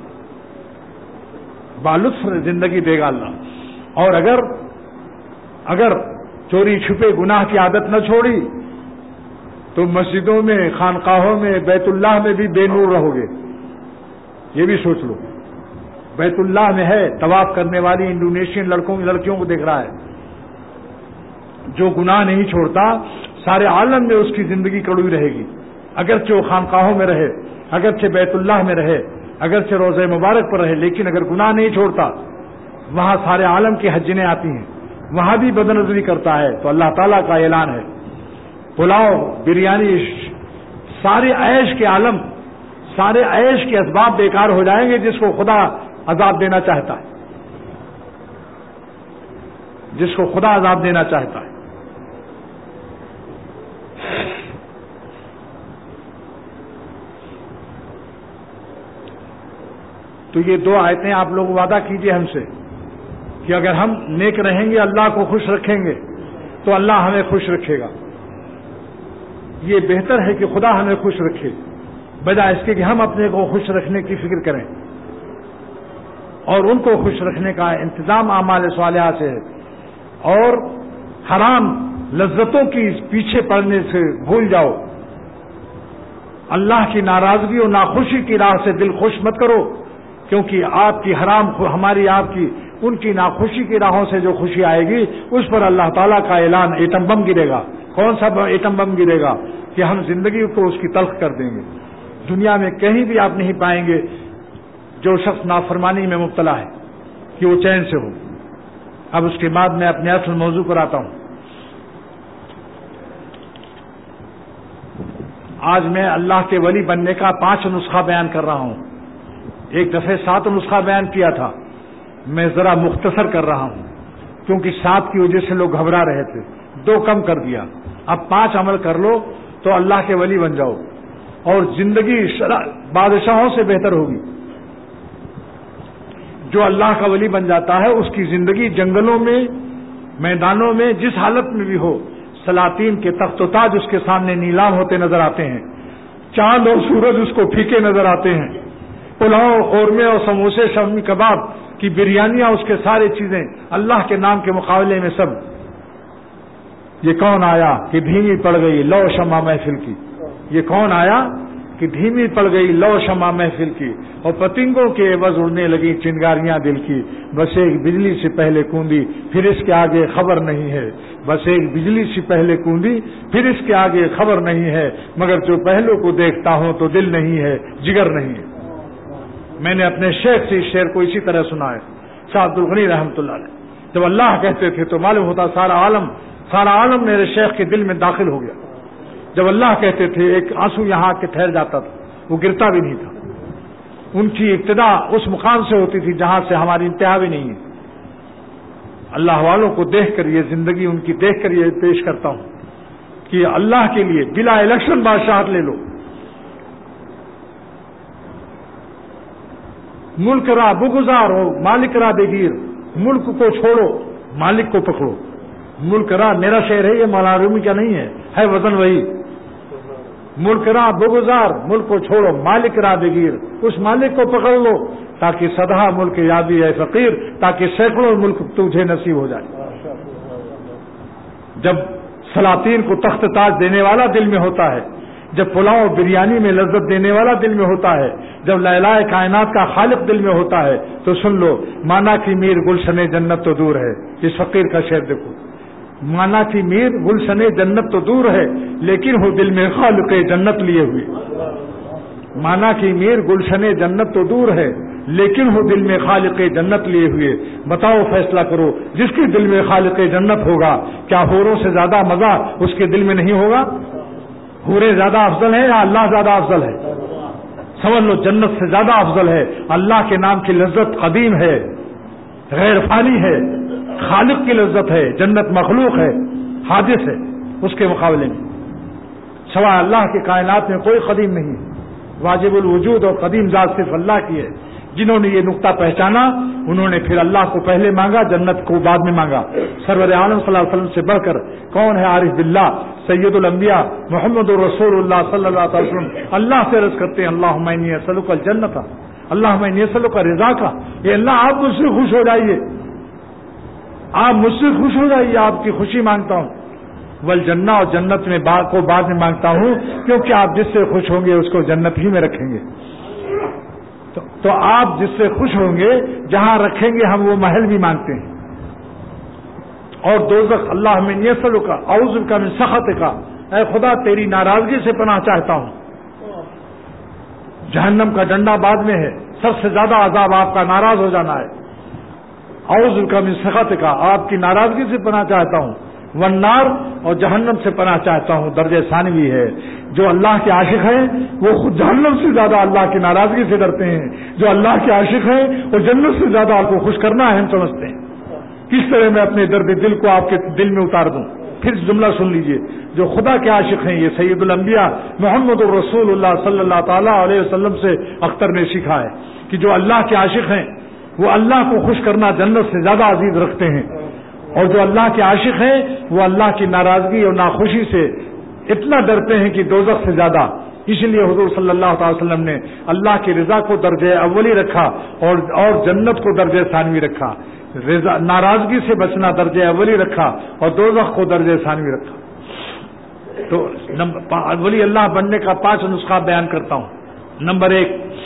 S1: بالطف زندگی دے گا اللہ. اور اگر اگر چوری چھپے گناہ کی عادت نہ چھوڑی تو مسجدوں میں, خانقاہوں میں, بیت اللہ میں بھی بے نور رہو گے. یہ بھی سوچ لو. بیت اللہ میں ہے طواف کرنے والی انڈونیشین لڑکوں لڑکیوں کو دیکھ رہا ہے, جو گناہ نہیں چھوڑتا سارے عالم میں اس کی زندگی کڑوی رہے گی. اگرچہ وہ خانقاہوں میں رہے, اگرچہ بیت اللہ میں رہے, اگرچہ روضہ مبارک پر رہے, لیکن اگر گناہ نہیں چھوڑتا وہاں سارے عالم کی حجنیں آتی ہیں, وہاں بھی بدنظری کرتا ہے تو اللہ تعالیٰ کا اعلان ہے پلاؤ بریانی سارے عیش کے عالم سارے عیش کے اسباب بیکار ہو جائیں گے جس کو خدا عذاب دینا چاہتا ہے جس کو خدا عذاب دینا چاہتا ہے. تو یہ دو آیتیں آپ لوگ وعدہ کیجئے ہم سے کہ اگر ہم نیک رہیں گے اللہ کو خوش رکھیں گے تو اللہ ہمیں خوش رکھے گا. یہ بہتر ہے کہ خدا ہمیں خوش رکھے بجائے اس کے کہ ہم اپنے کو خوش رکھنے کی فکر کریں اور ان کو خوش رکھنے کا انتظام اعمال صالحہ سے ہے اور حرام لذتوں کی پیچھے پڑنے سے بھول جاؤ. اللہ کی ناراضگی اور ناخوشی کی راہ سے دل خوش مت کرو کیونکہ آپ کی حرام ہماری آپ کی ان کی ناخوشی کی راہوں سے جو خوشی آئے گی اس پر اللہ تعالیٰ کا اعلان ایٹم بم گرے گا. کون سا ایٹم بم گرے گا کہ ہم زندگی کو اس کی تلخ کر دیں گے. دنیا میں کہیں بھی آپ نہیں پائیں گے جو شخص نافرمانی میں مبتلا ہے کہ وہ چین سے ہو. اب اس کے بعد میں اپنے اصل موضوع پر آتا ہوں. آج میں اللہ کے ولی بننے کا پانچ نسخہ بیان کر رہا ہوں. ایک دفعہ سات نسخہ بیان کیا تھا, میں ذرا مختصر کر رہا ہوں کیونکہ سات کی وجہ سے لوگ گھبرا رہے تھے, دو کم کر دیا. اب پانچ عمل کر لو تو اللہ کے ولی بن جاؤ اور زندگی بادشاہوں سے بہتر ہوگی. جو اللہ کا ولی بن جاتا ہے اس کی زندگی جنگلوں میں میدانوں میں جس حالت میں بھی ہو سلاطین کے تخت و تاج اس کے سامنے نیلام ہوتے نظر آتے ہیں, چاند اور سورج اس کو پھیکے نظر آتے ہیں, پلاؤ قورمے اور سموسے شامی کباب کی بریانیاں اس کے سارے چیزیں اللہ کے نام کے مقابلے میں سب. یہ کون آیا کہ دھیمی پڑ گئی لو شمع محفل کی, یہ کون آیا کہ دھیمی پڑ گئی لو شمع محفل کی اور پتنگوں کے عوض اڑنے لگی چنگاریاں دل کی. بس ایک بجلی سے پہلے کوندی پھر اس کے آگے خبر نہیں ہے, بس ایک بجلی سے پہلے کوندی پھر اس کے آگے خبر نہیں ہے, مگر جو پہلو کو دیکھتا ہوں تو دل نہیں ہے جگر نہیں ہے. میں نے اپنے شیخ سے اس شعر کو اسی طرح سنا ہے, شاہ عبد الغنی رحمۃ اللہ علیہ. جب اللہ کہتے تھے تو معلوم ہوتا سارا عالم سارا عالم میرے شیخ کے دل میں داخل ہو گیا. جب اللہ کہتے تھے ایک آنسو یہاں کے ٹھہر جاتا تھا, وہ گرتا بھی نہیں تھا. ان کی ابتدا اس مقام سے ہوتی تھی جہاں سے ہماری انتہا بھی نہیں ہے. اللہ والوں کو دیکھ کر یہ زندگی ان کی دیکھ کر یہ پیش کرتا ہوں کہ اللہ کے لیے بلا الیکشن بادشاہت لے لو. ملک را بگزار ہو مالک را بگیر, ملک کو چھوڑو مالک کو پکڑو. ملک را میرا شعر ہے, یہ مولانا رومی کا نہیں ہے, ہے وزن وہی. ملک را بگزار ملک کو چھوڑو مالک را بگیر, اس مالک کو پکڑ لو تاکہ سدا ملک یابی ہے فقیر, تاکہ سینکڑوں ملک تجھے نصیب ہو جائے. جب سلاطین کو تخت تاج دینے والا دل میں ہوتا ہے, جب پلاؤ بریانی میں لذت دینے والا دل میں ہوتا ہے, جب لیلائے کائنات کا خالق دل میں ہوتا ہے تو سن لو مانا کی میر گلشن جنت تو دور ہے. اس فقیر کا شعر دیکھو, مانا کی میر گلشن جنت تو دور ہے لیکن ہو دل میں خالق جنت لیے ہوئے. مانا کی میر گلشن جنت تو دور ہے لیکن ہو دل میں خالق جنت لیے ہوئے. بتاؤ فیصلہ کرو جس کے دل میں خالق جنت ہوگا کیا حوروں سے زیادہ مزہ اس کے دل میں نہیں ہوگا؟ حوریں زیادہ افضل ہیں یا اللہ زیادہ افضل ہے؟ سمجھ لو جنت سے زیادہ افضل ہے. اللہ کے نام کی لذت قدیم ہے, غیر فانی ہے, خالق کی لذت ہے. جنت مخلوق ہے, حادث ہے. اس کے مقابلے میں سوائے اللہ کے کائنات میں کوئی قدیم نہیں. واجب الوجود اور قدیم ذات صرف اللہ کی ہے. جنہوں نے یہ نقطہ پہچانا انہوں نے پھر اللہ کو پہلے مانگا, جنت کو بعد میں مانگا. سرور عالم صلی اللہ علیہ وسلم سے بڑھ کر کون ہے عارف باللہ؟ سید الانبیاء محمد رسول اللہ صلی اللہ علیہ وسلم اللہ سے عرض کرتے ہیں اللہم انی اسألک الجنت, اللہم انی اسألک رضا کا. یہ اللہ آپ مجھ سے خوش ہو جائیے, آپ مجھ سے خوش ہو جائیے, آپ کی خوشی مانگتا ہوں. والجنہ, اور جنت میں با کو بعد میں مانگتا ہوں کیونکہ آپ جس سے خوش ہوں گے اس کو جنت ہی میں رکھیں گے. تو, تو آپ جس سے خوش ہوں گے جہاں رکھیں گے ہم وہ محل بھی مانگتے ہیں. اور دوزخ اللہم انی اسألک اعوذ بک من سخطک, اے خدا تیری ناراضگی سے پناہ چاہتا ہوں. جہنم کا ڈنڈا بعد میں ہے, سب سے زیادہ عذاب آپ کا ناراض ہو جانا ہے. اعوذ بک من سخطک، آپ کی ناراضگی سے پناہ چاہتا ہوں، والنار، اور جہنم سے پناہ چاہتا ہوں، درجہ ثانوی ہے۔ جو اللہ کے عاشق ہیں وہ خود جہنم سے زیادہ اللہ کی ناراضگی سے ڈرتے ہیں، جو اللہ کے عاشق ہیں وہ جنت سے زیادہ آپ کو خوش کرنا اہم سمجھتے ہیں۔ کس طرح میں اپنے درد دل کو آپ کے دل میں اتار دوں؟ پھر جملہ سن لیجئے، جو خدا کے عاشق ہیں، یہ سید الانبیاء محمد الرسول اللہ صلی اللہ تعالیٰ علیہ وسلم سے اختر نے سیکھا ہے کہ جو اللہ کے عاشق ہیں وہ اللہ کو خوش کرنا جنت سے زیادہ عزیز رکھتے ہیں، اور جو اللہ کے عاشق ہیں وہ اللہ کی ناراضگی اور ناخوشی سے اتنا ڈرتے ہیں کہ دوزخ سے زیادہ۔ اس لیے حضور صلی اللہ تعالی وسلم نے اللہ کی رضا کو درجہ اولی رکھا اور اور جنت کو درجہ ثانوی رکھا، رضا ناراضگی سے بچنا درجہ اولی رکھا اور دوزخ کو درجہ ثانوی رکھا۔ تو ولی اللہ بننے کا پانچ نسخہ بیان کرتا ہوں۔ نمبر ایک،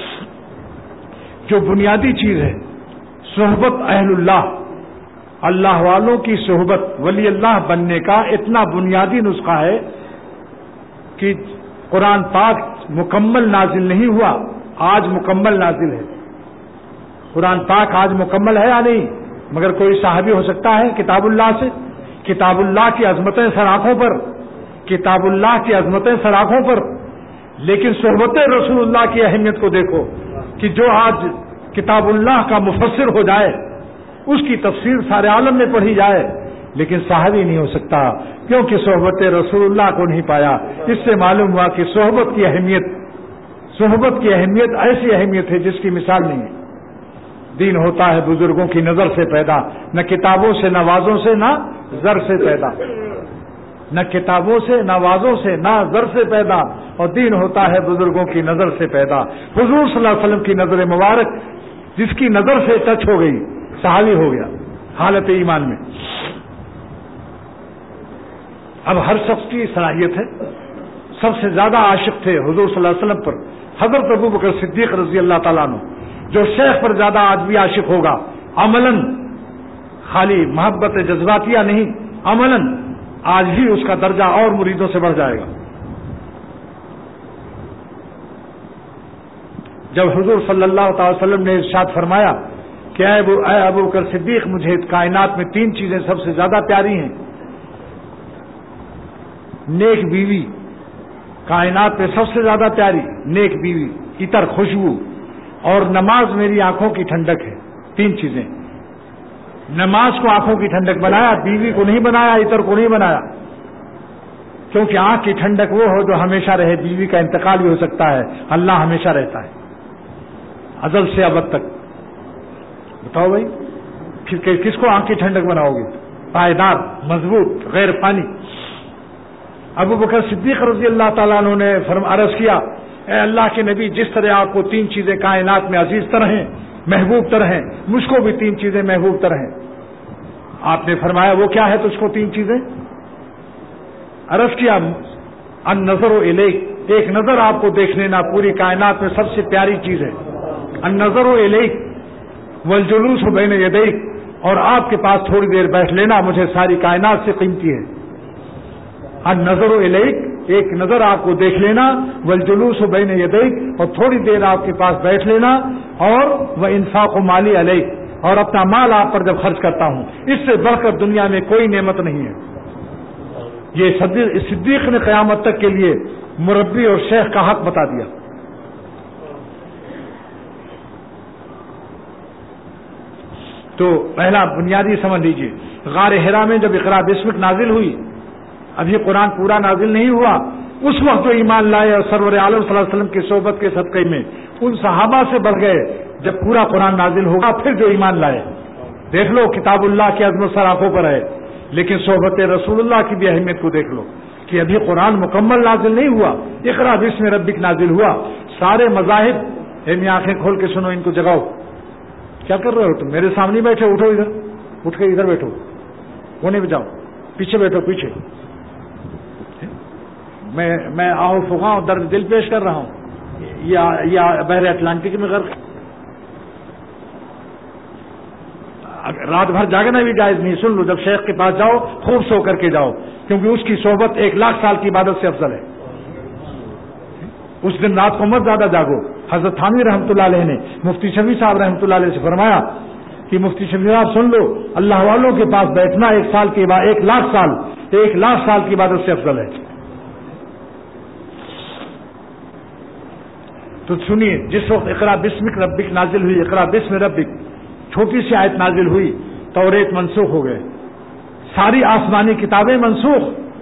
S1: جو بنیادی چیز ہے صحبت اہل اللہ، اللہ والوں کی صحبت، ولی اللہ بننے کا اتنا بنیادی نسخہ ہے کہ قرآن پاک مکمل نازل نہیں ہوا، آج مکمل نازل ہے۔ قرآن پاک آج مکمل ہے یا نہیں؟ مگر کوئی صحابی ہو سکتا ہے کتاب اللہ سے؟ کتاب اللہ کی عظمتیں سر آنکھوں پر، کتاب اللہ کی عظمتیں سر آنکھوں پر، لیکن صحبت رسول اللہ کی اہمیت کو دیکھو کہ جو آج کتاب اللہ کا مفسر ہو جائے، اس کی تفسیر سارے عالم میں پڑھی جائے، لیکن صحابی نہیں ہو سکتا، کیونکہ صحبت رسول اللہ کو نہیں پایا۔ اس سے معلوم ہوا کہ صحبت کی اہمیت صحبت کی اہمیت ایسی اہمیت ہے جس کی مثال نہیں ہے۔ دین ہوتا ہے بزرگوں کی نظر سے پیدا، نہ کتابوں سے نہ وازوں سے نہ زر سے پیدا، نہ کتابوں سے نہ وازوں سے نہ زر سے پیدا، اور دین ہوتا ہے بزرگوں کی نظر سے پیدا۔ حضور صلی اللہ علیہ وسلم کی نظر مبارک جس کی نظر سے ٹچ ہو گئی صحابی ہو گیا حالت ایمان میں۔ اب ہر شخص کی صلاحیت ہے، سب سے زیادہ عاشق تھے حضور صلی اللہ علیہ وسلم پر حضرت ابوبکر صدیق رضی اللہ تعالیٰ عنہ۔ جو شیخ پر زیادہ آج بھی عاشق ہوگا عملاً، خالی محبت جذباتیہ نہیں، عملاً آج بھی اس کا درجہ اور مریدوں سے بڑھ جائے گا۔ جب حضور صلی اللہ تعالی وسلم نے ارشاد فرمایا کہ اے ابو اے ابوبکر صدیق، مجھے کائنات میں تین چیزیں سب سے زیادہ پیاری ہیں، نیک بیوی، کائنات میں سب سے زیادہ پیاری نیک بیوی، عطر خوشبو، اور نماز میری آنکھوں کی ٹھنڈک ہے۔ تین چیزیں۔ نماز کو آنکھوں کی ٹھنڈک بنایا، بیوی کو نہیں بنایا، عطر کو نہیں بنایا، کیونکہ آنکھ کی ٹھنڈک وہ ہو جو ہمیشہ رہے۔ بیوی کا انتقال بھی ہو سکتا ہے، اللہ ہمیشہ رہتا ہے ازل سے ابد تک۔ بتاؤ بھائی، پھر کس کو آنکھ کی ٹھنڈک بناؤ گے؟ پائیدار، مضبوط، غیر پانی۔ ابو بکر صدیق رضی اللہ تعالیٰ عنہ نے فرم عرض کیا، اے اللہ کے نبی، جس طرح آپ کو تین چیزیں کائنات میں عزیز تر ہیں، محبوب تر ہیں، مجھ کو بھی تین چیزیں محبوب تر ہیں۔ آپ نے فرمایا وہ کیا ہے تجھ کو تین چیزیں؟ عرض کیا، النظر الیک، ایک نظر آپ کو دیکھ لینا پوری کائنات میں سب سے پیاری چیز ہے۔ النظر الیک والجلوس بین یدیک، اور آپ کے پاس تھوڑی دیر بیٹھ لینا مجھے ساری کائنات سے قیمتی ہے۔ النظر الیک، ایک نظر آپ کو دیکھ لینا، والجلوس بین یدیک، اور تھوڑی دیر آپ کے پاس بیٹھ لینا، اور وانفاق مالی علیک، اور اپنا مال آپ پر جب خرچ کرتا ہوں، اس سے بڑھ کر دنیا میں کوئی نعمت نہیں ہے۔ یہ صدیق نے قیامت تک کے لیے مربی اور شیخ کا حق بتا دیا۔ تو پہلا بنیادی سمجھ لیجیے، غار حرا میں جب اقرا بسمک نازل ہوئی، ابھی قرآن پورا نازل نہیں ہوا، اس وقت جو ایمان لائے اور سرور عالم صلی اللہ علیہ وسلم کی صحبت کے صدقے میں ان صحابہ سے بڑھ گئے۔ جب پورا قرآن نازل ہوگا پھر جو ایمان لائے، دیکھ لو کتاب اللہ کی عظمت سر آنکھوں پر ہے، لیکن صحبت رسول اللہ کی بھی اہمیت کو دیکھ لو کہ ابھی قرآن مکمل نازل نہیں ہوا، اقرا بسم ربک نازل ہوا۔ سارے مذاہب، اے آنکھیں کھول کے سنو، ان کو جگاؤ۔ کیا کر رہے ہو تم؟ میرے سامنے بیٹھے، اٹھو ادھر، اٹھ کے ادھر بیٹھو، کونے پہ جاؤ، پیچھے بیٹھو، پیچھے۔ میں میں آؤ فغاں اور درد دل پیش کر رہا ہوں، یا بحر اٹلانٹک میں غرق۔ رات بھر جاگنا بھی جائز نہیں، سن لو، جب شیخ کے پاس جاؤ خوب سو کر کے جاؤ، کیونکہ اس کی صحبت ایک لاکھ سال کی عبادت سے افضل ہے۔ اس دن رات کو مت زیادہ جاگو۔ حضرت تھانوی رحمۃ اللہ علیہ نے مفتی شفیع صاحب رحمۃ اللہ علیہ سے فرمایا کہ مفتی شفیع صاحب سن لو، اللہ والوں کے پاس بیٹھنا ایک سال کی بعد ایک لاکھ سال ایک لاکھ سال کی عبادت سے افضل ہے۔ تو سنیے، جس وقت اقرا بسمک ربک نازل ہوئی، اقرا بسم ربک چھوٹی سی آیت نازل ہوئی، توریت منسوخ ہو گئے، ساری آسمانی کتابیں منسوخ،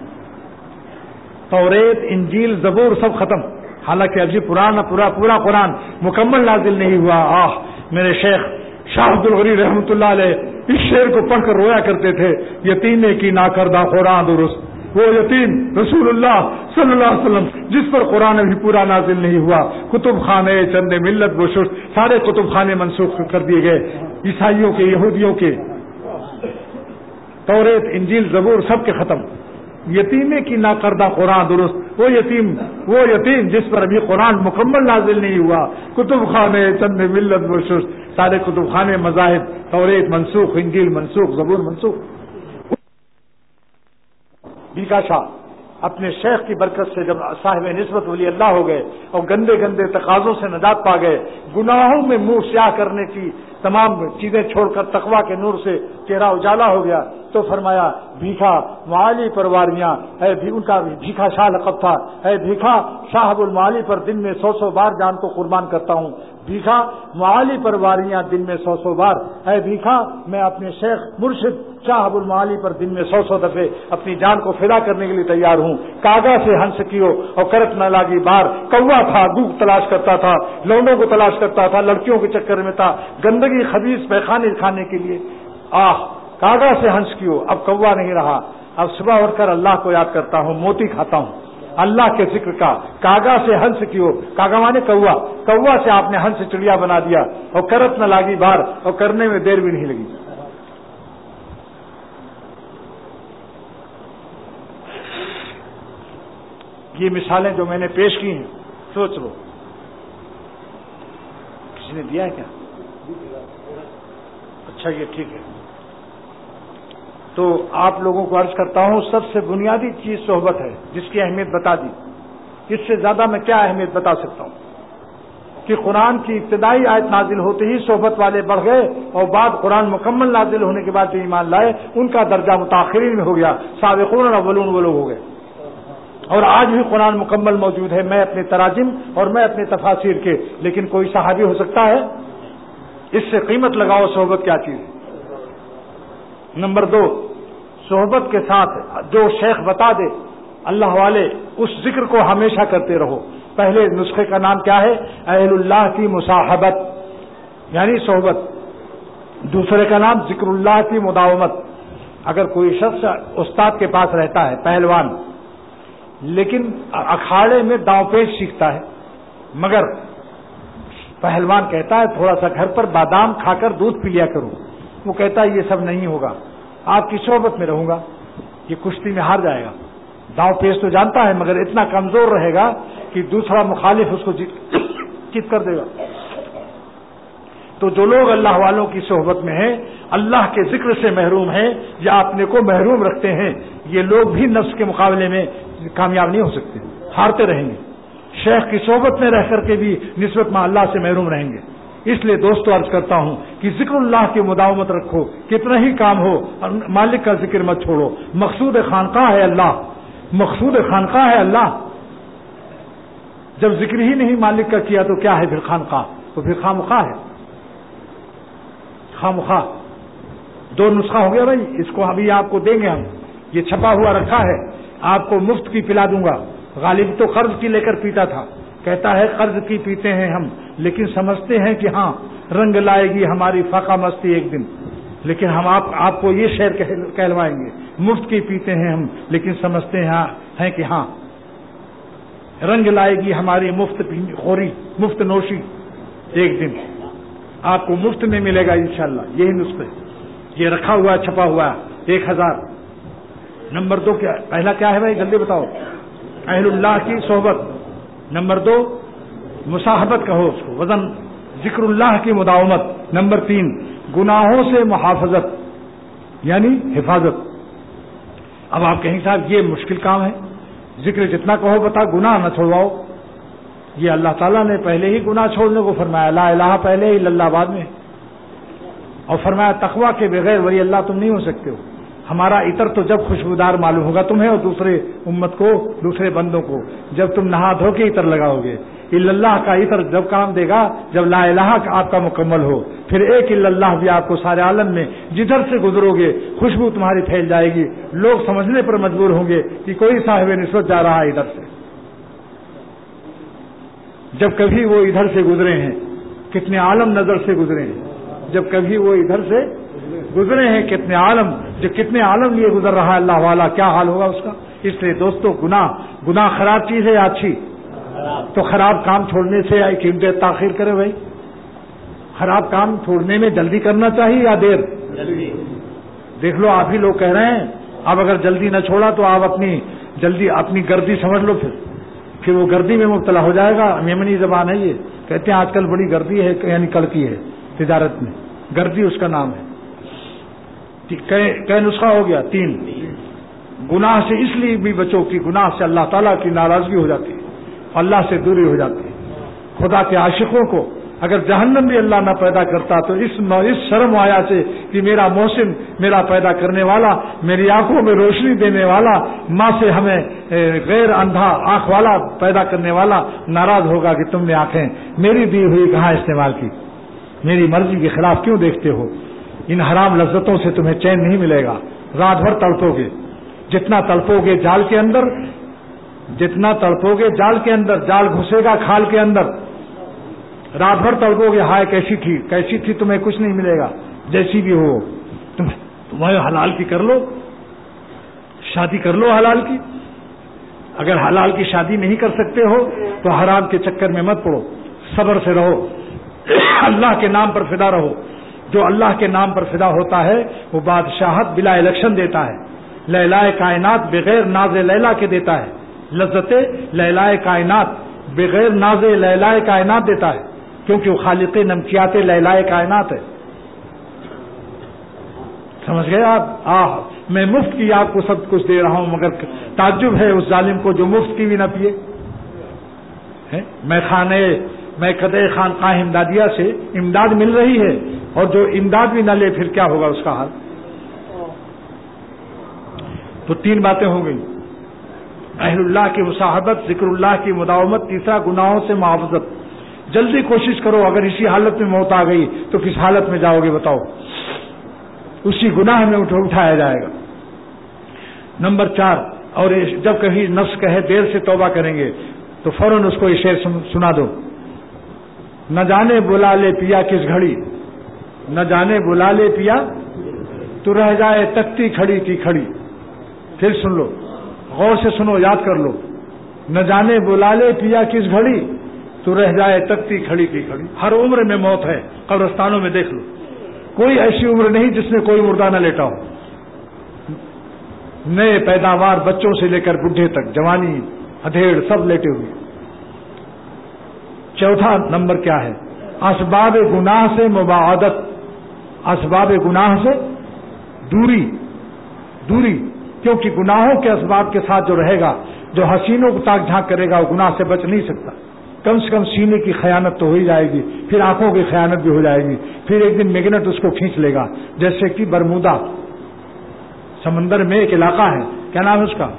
S1: توریت انجیل زبور سب ختم، حالانکہ ابھی پرانا پورا پورا قرآن مکمل نازل نہیں ہوا۔ آہ میرے شیخ شاہ عبد الغنی رحمۃ اللہ علیہ اس شعر کو پڑھ کر رویا کرتے تھے، یتیمے کی نا کردہ قرآن درست، وہ یتیم رسول اللہ صلی اللہ علیہ وسلم جس پر قرآن ابھی پورا نازل نہیں ہوا، کتب خانے چند ملت بشر سارے کتب خانے منسوخ کر دیے گئے، عیسائیوں کے یہودیوں کے، توریت انجیل زبور سب کے ختم، یتیمے کی نا کردہ قرآن درست، وہ یتیم وہ یتیم جس پر ابھی قرآن مکمل نازل نہیں ہوا، کتب خانے چند ملت بشر سارے کتب خانے مذاہب، توریت منسوخ، انجیل منسوخ، زبور منسوخ۔ بھیکا شاہ اپنے شیخ کی برکت سے جب صاحب نسبت ولی اللہ ہو گئے اور گندے گندے تقاضوں سے نجات پا گئے، گناہوں میں منہ سیاہ کرنے کی تمام چیزیں چھوڑ کر تقویٰ کے نور سے چہرہ اجالا ہو گیا، تو فرمایا بھیکھا معالی پرواریاں ہے، ان کا بھیکھا شاہ لقب تھا، ہے بھیکھا شاہ ابو المعالی پر دن میں سو سو بار جان کو قربان کرتا ہوں، بھیکھا معالی پرواریاں دن میں سو سو بار، ہے بھیکھا میں اپنے شیخ مرشد شاہ ابو المعالی پر دن میں سو سو دفعے اپنی جان کو فدا کرنے کے لیے تیار ہوں، کاغا سے ہنس کیو اور کرت نہ لاگی بار، کوا تھا دودھ تلاش کرتا تھا، لونڈوں کو تلاش کرتا تھا، لڑکیوں کے چکر میں تھا، گندگی خبیث پیخانے کھانے کے لیے، آہ کاغا سے ہنس کیو، اب کوا نہیں رہا، اب صبح اٹھ کر اللہ کو یاد کرتا ہوں، موتی کھاتا ہوں اللہ کے ذکر کا، کاغا سے ہنس کیو، کاغا مانے کوا، کوا سے آپ نے ہنس چڑیا بنا دیا، اور کرت نہ لاگی بار، اور کرنے میں دیر بھی نہیں لگی۔ یہ مثالیں جو میں نے پیش کی ہیں سوچ لو، کسی نے دیا ہے کیا؟ اچھا یہ ٹھیک ہے، تو آپ لوگوں کو عرض کرتا ہوں سب سے بنیادی چیز صحبت ہے، جس کی اہمیت بتا دی، اس سے زیادہ میں کیا اہمیت بتا سکتا ہوں کہ قرآن کی ابتدائی آیت نازل ہوتے ہی صحبت والے بڑھ گئے، اور بعد قرآن مکمل نازل ہونے کے بعد جو ایمان لائے ان کا درجہ متاخرین میں ہو گیا، سابقون الاولون وہ لوگ ہو گئے، اور آج بھی قرآن مکمل موجود ہے، میں اپنے تراجم اور میں اپنے تفاسیر کے، لیکن کوئی صحابی ہو سکتا ہے؟ اس سے قیمت لگاؤ صحبت کیا چیز ہے۔ نمبر دو، صحبت کے ساتھ جو شیخ بتا دے اللہ والے اس ذکر کو ہمیشہ کرتے رہو۔ پہلے نسخے کا نام کیا ہے؟ اہل اللہ کی مصاحبت یعنی صحبت، دوسرے کا نام ذکر اللہ کی مداومت۔ اگر کوئی شخص استاد کے پاس رہتا ہے پہلوان، لیکن اکھاڑے میں داؤں پیچ سیکھتا ہے، مگر پہلوان کہتا ہے تھوڑا سا گھر پر بادام کھا کر دودھ پی لیا کرو، وہ کہتا ہے یہ سب نہیں ہوگا، آپ کی صحبت میں رہوں گا، یہ کشتی میں ہار جائے گا، داؤں پیچ تو جانتا ہے مگر اتنا کمزور رہے گا کہ دوسرا مخالف اس کو جیت کر دے گا۔ تو جو لوگ اللہ والوں کی صحبت میں ہیں، اللہ کے ذکر سے محروم ہیں یا اپنے کو محروم رکھتے ہیں، یہ لوگ بھی نفس کے مقابلے میں کامیاب نہیں ہو سکتے، ہارتے رہیں گے، شیخ کی صحبت میں رہ کر کے بھی نسبت میں اللہ سے محروم رہیں گے۔ اس لیے دوستو عرض کرتا ہوں کہ ذکر اللہ کی مداومت رکھو، کتنا ہی کام ہو مالک کا ذکر مت چھوڑو۔ مقصود خانقاہ ہے اللہ، مقصود خانقاہ ہے اللہ، جب ذکر ہی نہیں مالک کا کیا تو کیا ہے پھر خانقاہ؟ تو پھر خامخواہ ہے، خامخواہ۔ دو نسخہ ہو گیا بھائی، اس کو ابھی آپ کو دیں گے ہم، یہ چھپا ہوا رکھا ہے، آپ کو مفت کی پلا دوں گا۔ غالب تو قرض کی لے کر پیتا تھا، کہتا ہے قرض کی پیتے ہیں ہم، لیکن سمجھتے ہیں کہ ہاں رنگ لائے گی ہماری فاقہ مستی ایک دن، لیکن ہم آپ آپ کو یہ شعر کہلوائیں گے، مفت کی پیتے ہیں ہم لیکن سمجھتے ہیں کہ ہاں رنگ لائے گی ہماری مفت خوری مفت نوشی، ایک دن آپ کو مفت میں ملے گا انشاءاللہ۔ یہی نسخے یہ رکھا ہوا چھپا ہوا ایک ہزار۔ نمبر دو کیا پہلا کیا ہے بھائی جلدی بتاؤ؟ اہل اللہ کی صحبت۔ نمبر دو مصاحبت کہو اس کو، وزن ذکر اللہ کی مداومت۔ نمبر تین گناہوں سے محافظت یعنی حفاظت۔ اب آپ کہیں صاحب یہ مشکل کام ہے، ذکر جتنا کہو بتا گناہ نہ چھوڑواؤ۔ یہ اللہ تعالیٰ نے پہلے ہی گناہ چھوڑنے کو فرمایا، لا الہ پہلے ہی اللہ بعد میں۔ اور فرمایا تقوی کے بغیر ولی اللہ تم نہیں ہو سکتے ہو. ہمارا عطر تو جب خوشبودار معلوم ہوگا تمہیں اور دوسرے امت کو, دوسرے بندوں کو, جب تم نہا دھو کے عطر لگاؤ گے. الا اللہ کا عطر جب کام دے گا جب لا الہ آپ کا مکمل ہو. پھر ایک الا اللہ بھی آپ کو سارے عالم میں جدھر سے گزرو گے خوشبو تمہاری پھیل جائے گی. لوگ سمجھنے پر مجبور ہوں گے کہ کوئی صاحب نسبت جا رہا ہے ادھر سے. جب کبھی وہ ادھر سے گزرے ہیں کتنے عالم نظر سے گزرے ہیں, جب کبھی وہ ادھر سے گزرے ہیں کتنے عالم, جو کتنے عالم لیے گزر رہا ہے اللہ والا, کیا حال ہوگا اس کا. اس لیے دوستو گناہ گناہ خراب چیز ہے یا اچھی؟ تو خراب کام چھوڑنے سے ایک امداد تاخیر کرے بھائی. خراب کام چھوڑنے میں جلدی کرنا چاہیے یا دیر؟ جلدی. دیکھ لو آپ ہی لوگ کہہ رہے ہیں اب اگر جلدی نہ چھوڑا تو آپ اپنی جلدی اپنی گردی سمجھ لو, پھر پھر وہ گردی میں مبتلا ہو جائے گا. یمنی زبان ہے یہ, کہتے ہیں آج کل بڑی گردی ہے, یعنی کڑکی ہے تجارت میں, گردی اس کا نام ہے. کئی نسخہ ہو گیا تین. گناہ سے اس لیے بھی بچو کہ گناہ سے اللہ تعالیٰ کی ناراضگی ہو جاتی ہے, اللہ سے دوری ہو جاتی ہے. خدا کے عاشقوں کو اگر جہنم بھی اللہ نہ پیدا کرتا تو اس اس شرم آیا سے کہ میرا محسن, میرا پیدا کرنے والا, میری آنکھوں میں روشنی دینے والا, ماں سے ہمیں غیر اندھا آنکھ والا پیدا کرنے والا ناراض ہوگا کہ تم نے آنکھیں میری دی ہوئی کہاں استعمال کی, میری مرضی کے خلاف کیوں دیکھتے ہو. ان حرام لذتوں سے تمہیں چین نہیں ملے گا. رات بھر تڑپو گے, جتنا تڑپو گے جال کے اندر, جتنا تڑپو گے جال کے اندر, جال گھسے گا کھال کے اندر. رات بھر تڑپو گے ہائے کیسی تھی کیسی تھی, تمہیں کچھ نہیں ملے گا. جیسی بھی ہو تم تمہیں حلال کی کر لو, شادی کر لو حلال کی. اگر حلال کی شادی نہیں کر سکتے ہو تو حرام کے چکر میں مت پڑو, صبر سے رہو, اللہ کے نام پر فدا رہو. جو اللہ کے نام پر فدا ہوتا ہے وہ بادشاہت بلا الیکشن دیتا ہے. لیلائے کائنات بغیر ناز لیلا کے دیتا ہے. لذت لیلائے کائنات بغیر ناز لیلائے کائنات دیتا ہے, کیونکہ وہ خالق نمکیات لیلائے کائنات ہے. سمجھ گئے آپ؟ آہ میں مفت کی آپ کو سب کچھ دے رہا ہوں, مگر تعجب ہے اس ظالم کو جو مفت کی بھی نہ پیے. میں خانے میں قدے خانقاہ امدادیہ سے امداد مل رہی ہے اور جو امداد بھی نہ لے پھر کیا ہوگا اس کا حال. تو تین باتیں ہو گئی, اہل اللہ کی مصاحبت, ذکر اللہ کی مداومت, تیسرا گناہوں سے معاوضت. جلدی کوشش کرو, اگر اسی حالت میں موت آ گئی تو کس حالت میں جاؤ گے بتاؤ؟ اسی گناہ میں اٹھایا جائے گا. نمبر چار, اور جب کہیں نفس کہے دیر سے توبہ کریں گے تو فوراً اس کو یہ شعر سنا دو. نہ جانے بلا لے پیا کس گھڑی, نہ جانے بلا لے پیا تو رہ جائے تکتی کھڑی کی کھڑی. پھر سن لو, غور سے سنو, یاد کر لو. نہ جانے بلا لے پیا کس گھڑی تو رہ جائے تکتی کھڑی کی کھڑی. ہر عمر میں موت ہے, قبرستانوں میں دیکھ لو. کوئی ایسی عمر نہیں جس میں کوئی مردہ نہ لیٹا ہو. نئے پیداوار بچوں سے لے کر بڈھے تک, جوانی ادھیڑ سب لیٹے ہوئے. چوتھا نمبر کیا ہے؟ اسباب گناہ سے مباعدت, اسباب گناہ سے دوری دوری کیونکہ گناہوں کے اسباب کے ساتھ جو رہے گا, جو حسینوں کو تاک جھانک کرے گا, وہ گناہ سے بچ نہیں سکتا. کم سے کم سینے کی خیانت تو ہو ہی جائے گی, پھر آنکھوں کی خیانت بھی ہو جائے گی, پھر ایک دن میگنٹ اس کو کھینچ لے گا. جیسے کہ برمودا سمندر میں ایک علاقہ ہے, کیا نام ہے اس کا؟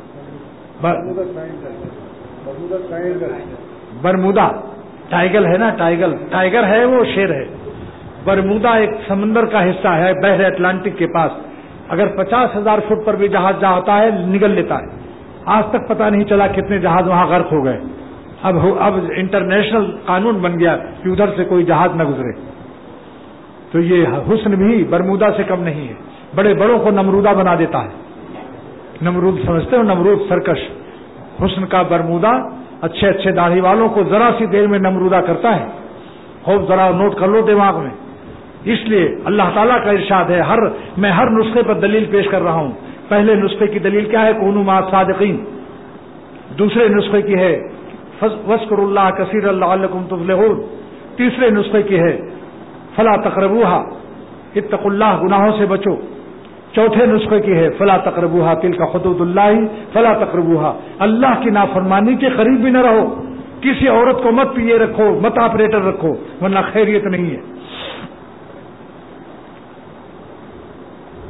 S1: برمودا ٹائیگر ہے نا, ٹائیگر ٹائیگر ہے, وہ شیر ہے. برمودا ایک سمندر کا حصہ ہے بحر اٹلانٹک کے پاس. اگر پچاس ہزار فٹ پر بھی جہاز جاتا ہے نگل لیتا ہے. آج تک پتہ نہیں چلا کتنے جہاز وہاں غرق ہو گئے. اب اب انٹرنیشنل قانون بن گیا کہ ادھر سے کوئی جہاز نہ گزرے. تو یہ حسن بھی برمودا سے کم نہیں ہے. بڑے بڑوں کو نمرودہ بنا دیتا ہے. نمرود سمجھتے ہو, نمرود سرکش. حسن کا برمودا اچھے اچھے داڑھی والوں کو ذرا سی دیر میں نمرودہ کرتا ہے. خوب ذرا نوٹ کر لو دماغ میں. اس لیے اللہ تعالیٰ کا ارشاد ہے, ہر میں ہر نسخے پر دلیل پیش کر رہا ہوں. پہلے نسخے کی دلیل کیا ہے؟ کونوا مع الصادقین. دوسرے نسخے کی ہے واذکروا اللہ کثیرا لعلکم تفلحون. تیسرے نسخے کی ہے فلا تقربوها, اتقوا اللہ, گناہوں سے بچو. چوتھے نسخے کی ہے فلا تقربوها تلک حدود اللہ فلا تقربوها, اللہ کی نافرمانی کے قریب بھی نہ رہو. کسی عورت کو مت پیے رکھو, مت آپریٹر رکھو, ورنہ خیریت نہیں ہے.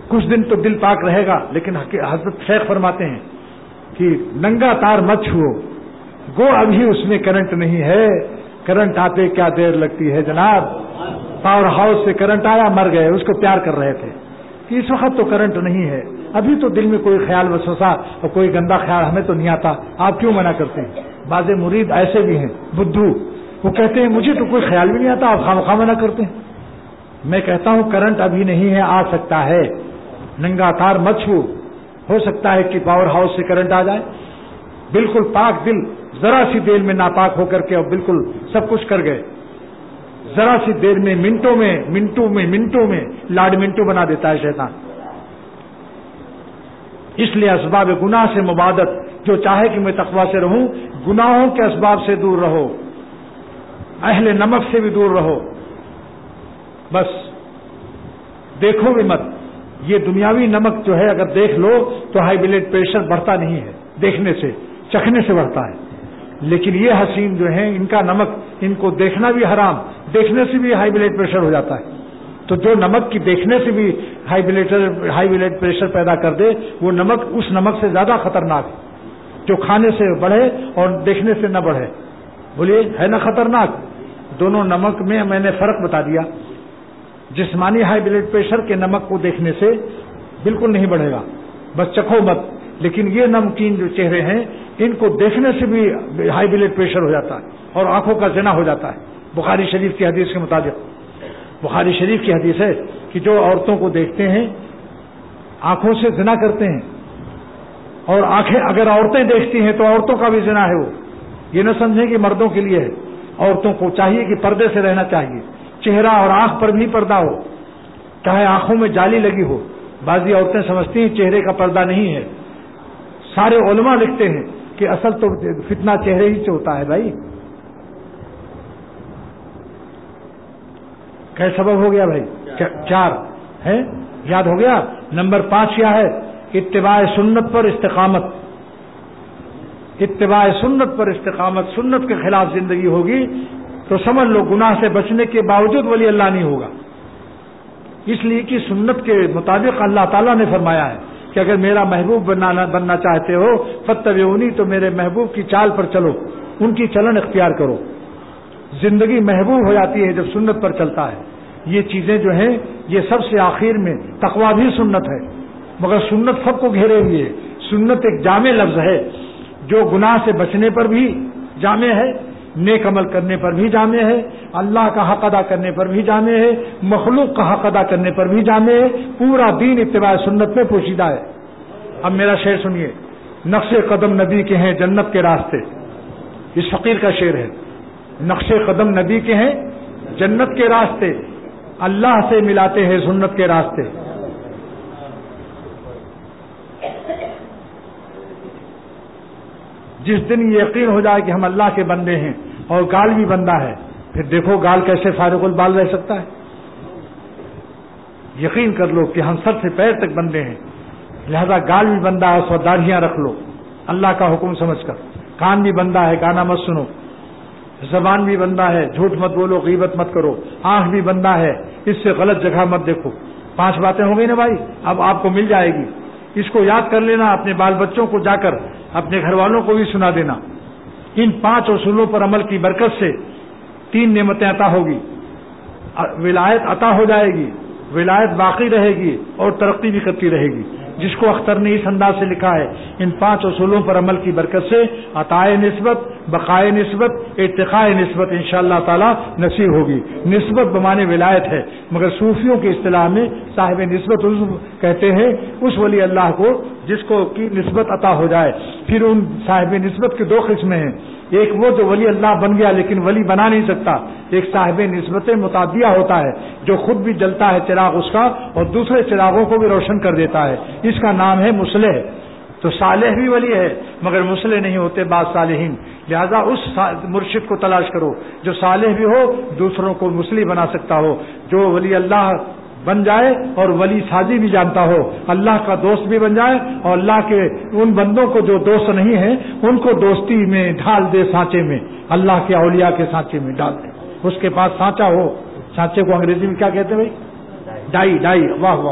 S1: کچھ دن تو دل پاک رہے گا، لیکن حضرت شیخ فرماتے ہیں کہ ننگا تار مت چھو، گو ابھی اس میں کرنٹ نہیں ہے، کرنٹ آتے کیا دیر لگتی ہے جناب۔ پاور ہاؤس سے کرنٹ آیا، مر گئے، اس کو پیار کر رہے تھے کہ اس وقت تو کرنٹ نہیں ہے، ابھی تو دل میں کوئی خیال وسوسہ اور کوئی گندا خیال ہمیں تو نہیں آتا، آپ کیوں منع کرتے ہیں؟ بعض مرید ایسے بھی ہیں بدھو، وہ کہتے ہیں مجھے تو کوئی خیال بھی نہیں آتا، آپ خواہ منع کرتے ہیں۔ میں کہتا ہوں کرنٹ ابھی نہیں ہے، آ سکتا ہے، ننگا تار مت چھو، ہو سکتا ہے کہ پاور ہاؤس سے کرنٹ آ جائے۔ بالکل پاک دل ذرا سی دیر میں ناپاک ہو کر کے اور بالکل سب کچھ کر گئے، ذرا سی دیر میں منٹوں میں منٹوں میں منٹوں میں لاڈ منٹو بنا دیتا ہے شیطان۔ اس لیے اسباب گناہ سے مبادت، جو چاہے کہ میں تقوی سے رہوں، گناہوں کے اسباب سے دور رہو، اہل نمک سے بھی دور رہو، بس دیکھو بھی مت۔ یہ دنیاوی نمک جو ہے اگر دیکھ لو تو ہائی بلڈ پریشر بڑھتا نہیں ہے، دیکھنے سے چکھنے سے بڑھتا ہے، لیکن یہ حسین جو ہیں ان کا نمک، ان کو دیکھنا بھی حرام، دیکھنے سے بھی ہائی بلڈ پریشر ہو جاتا ہے۔ تو جو نمک کی دیکھنے سے بھی high blood high blood pressure پیدا کر دے، وہ نمک اس نمک سے زیادہ خطرناک ہے جو کھانے سے بڑھے اور دیکھنے سے نہ بڑھے۔ بولیے ہے نا خطرناک؟ دونوں نمک میں میں نے فرق بتا دیا۔ جسمانی ہائی بلڈ پریشر کے نمک کو دیکھنے سے بالکل نہیں بڑھے گا، بس چکھو مت، لیکن یہ نمکین جو چہرے ہیں ان کو دیکھنے سے بھی ہائی بلڈ پریشر ہو جاتا ہے اور آنکھوں کا زنا ہو جاتا ہے۔ بخاری شریف کی حدیث کے مطابق، بخاری شریف کی حدیث ہے کہ جو عورتوں کو دیکھتے ہیں آنکھوں سے زنا کرتے ہیں، اور آنکھیں اگر عورتیں دیکھتی ہیں تو عورتوں کا بھی زنا ہے۔ وہ یہ نہ سمجھیں کہ مردوں کے لیے ہے، عورتوں کو چاہیے کہ پردے سے رہنا چاہیے، چہرہ اور آنکھ پر بھی پردہ ہو، چاہے آنکھوں میں جالی لگی ہو۔ بعضی عورتیں سمجھتی ہیں چہرے کا پردہ نہیں ہے، سارے علماء لکھتے ہیں کہ اصل تو فتنہ چہرے ہی سے ہوتا ہے بھائی۔ کیا سبب ہو گیا بھائی؟ چار ہے، یاد ہو گیا؟ نمبر پانچ کیا ہے؟ اتباع سنت پر استقامت، اتباع سنت پر استقامت۔ سنت کے خلاف زندگی ہوگی تو سمجھ لو گناہ سے بچنے کے باوجود ولی اللہ نہیں ہوگا، اس لیے کہ سنت کے مطابق اللہ تعالیٰ نے فرمایا ہے کہ اگر میرا محبوب بننا بننا چاہتے ہو فاتبعونی، تو میرے محبوب کی چال پر چلو، ان کی چلن اختیار کرو۔ زندگی محبوب ہو جاتی ہے جب سنت پر چلتا ہے۔ یہ چیزیں جو ہیں یہ سب سے آخر میں تقویٰ بھی سنت ہے، مگر سنت سب کو گھیرے ہوئی ہے۔ سنت ایک جامع لفظ ہے جو گناہ سے بچنے پر بھی جامع ہے، نیک عمل کرنے پر بھی جامع ہے، اللہ کا حق ادا کرنے پر بھی جامع ہے، مخلوق کا حق ادا کرنے پر بھی جامع ہے۔ پورا دین اتباع سنت میں پوشیدہ ہے۔ اب میرا شعر سنیے، نقش قدم نبی کے ہیں جنت کے راستے، اس فقیر کا شعر ہے۔ نقش قدم نبی کے ہیں جنت کے راستے، اللہ سے ملاتے ہیں سنت کے راستے۔ جس دن یہ یقین ہو جائے کہ ہم اللہ کے بندے ہیں اور گال بھی بندہ ہے، پھر دیکھو گال کیسے فارغ البال رہ سکتا ہے۔ یقین کر لو کہ ہم سر سے پیر تک بندے ہیں، لہذا گال بھی بندہ ہے، سو داڑھیاں رکھ لو اللہ کا حکم سمجھ کر۔ کان بھی بندہ ہے، گانا مت سنو۔ زبان بھی بندہ ہے، جھوٹ مت بولو، غیبت مت کرو۔ آنکھ بھی بندہ ہے، اس سے غلط جگہ مت دیکھو۔ پانچ باتیں ہو گئی نا بھائی، اب آپ کو مل جائے گی، اس کو یاد کر لینا، اپنے بال بچوں کو جا کر اپنے گھر والوں کو بھی سنا دینا۔ ان پانچ اصولوں پر عمل کی برکت سے تین نعمتیں عطا ہوگی، ولایت عطا ہو جائے گی، ولایت باقی رہے گی اور ترقی بھی کرتی رہے گی، جس کو اختر نے اس انداز سے لکھا ہے، ان پانچ اصولوں پر عمل کی برکت سے عطائے نسبت، بقائے نسبت، ارتقاء نسبت انشاءاللہ تعالی نصیب ہوگی۔ نسبت بمانے ولایت ہے، مگر صوفیوں کی اصطلاح میں صاحب نسبت اس کہتے ہیں اس ولی اللہ کو جس کو کی نسبت عطا ہو جائے۔ پھر ان صاحب نسبت کی دو قسمیں ہیں، ایک وہ جو ولی اللہ بن گیا لیکن ولی بنا نہیں سکتا، ایک صاحب نسبت متعدیہ ہوتا ہے جو خود بھی جلتا ہے چراغ اس کا اور دوسرے چراغوں کو بھی روشن کر دیتا ہے، اس کا نام ہے مصلح۔ تو صالح بھی ولی ہے مگر مصلح نہیں ہوتے بعض صالحین، لہذا اس مرشد کو تلاش کرو جو صالح بھی ہو دوسروں کو مصلح بنا سکتا ہو، جو ولی اللہ بن جائے اور ولی سازی بھی جانتا ہو، اللہ کا دوست بھی بن جائے اور اللہ کے ان بندوں کو جو دوست نہیں ہیں ان کو دوستی میں ڈھال دے، سانچے میں، اللہ کے اولیاء کے سانچے میں ڈال دے۔ اس کے پاس سانچا ہو، سانچے کو انگریزی میں کیا کہتے ہیں بھائی؟ ڈائی، ڈائی، واہ واہ واہ،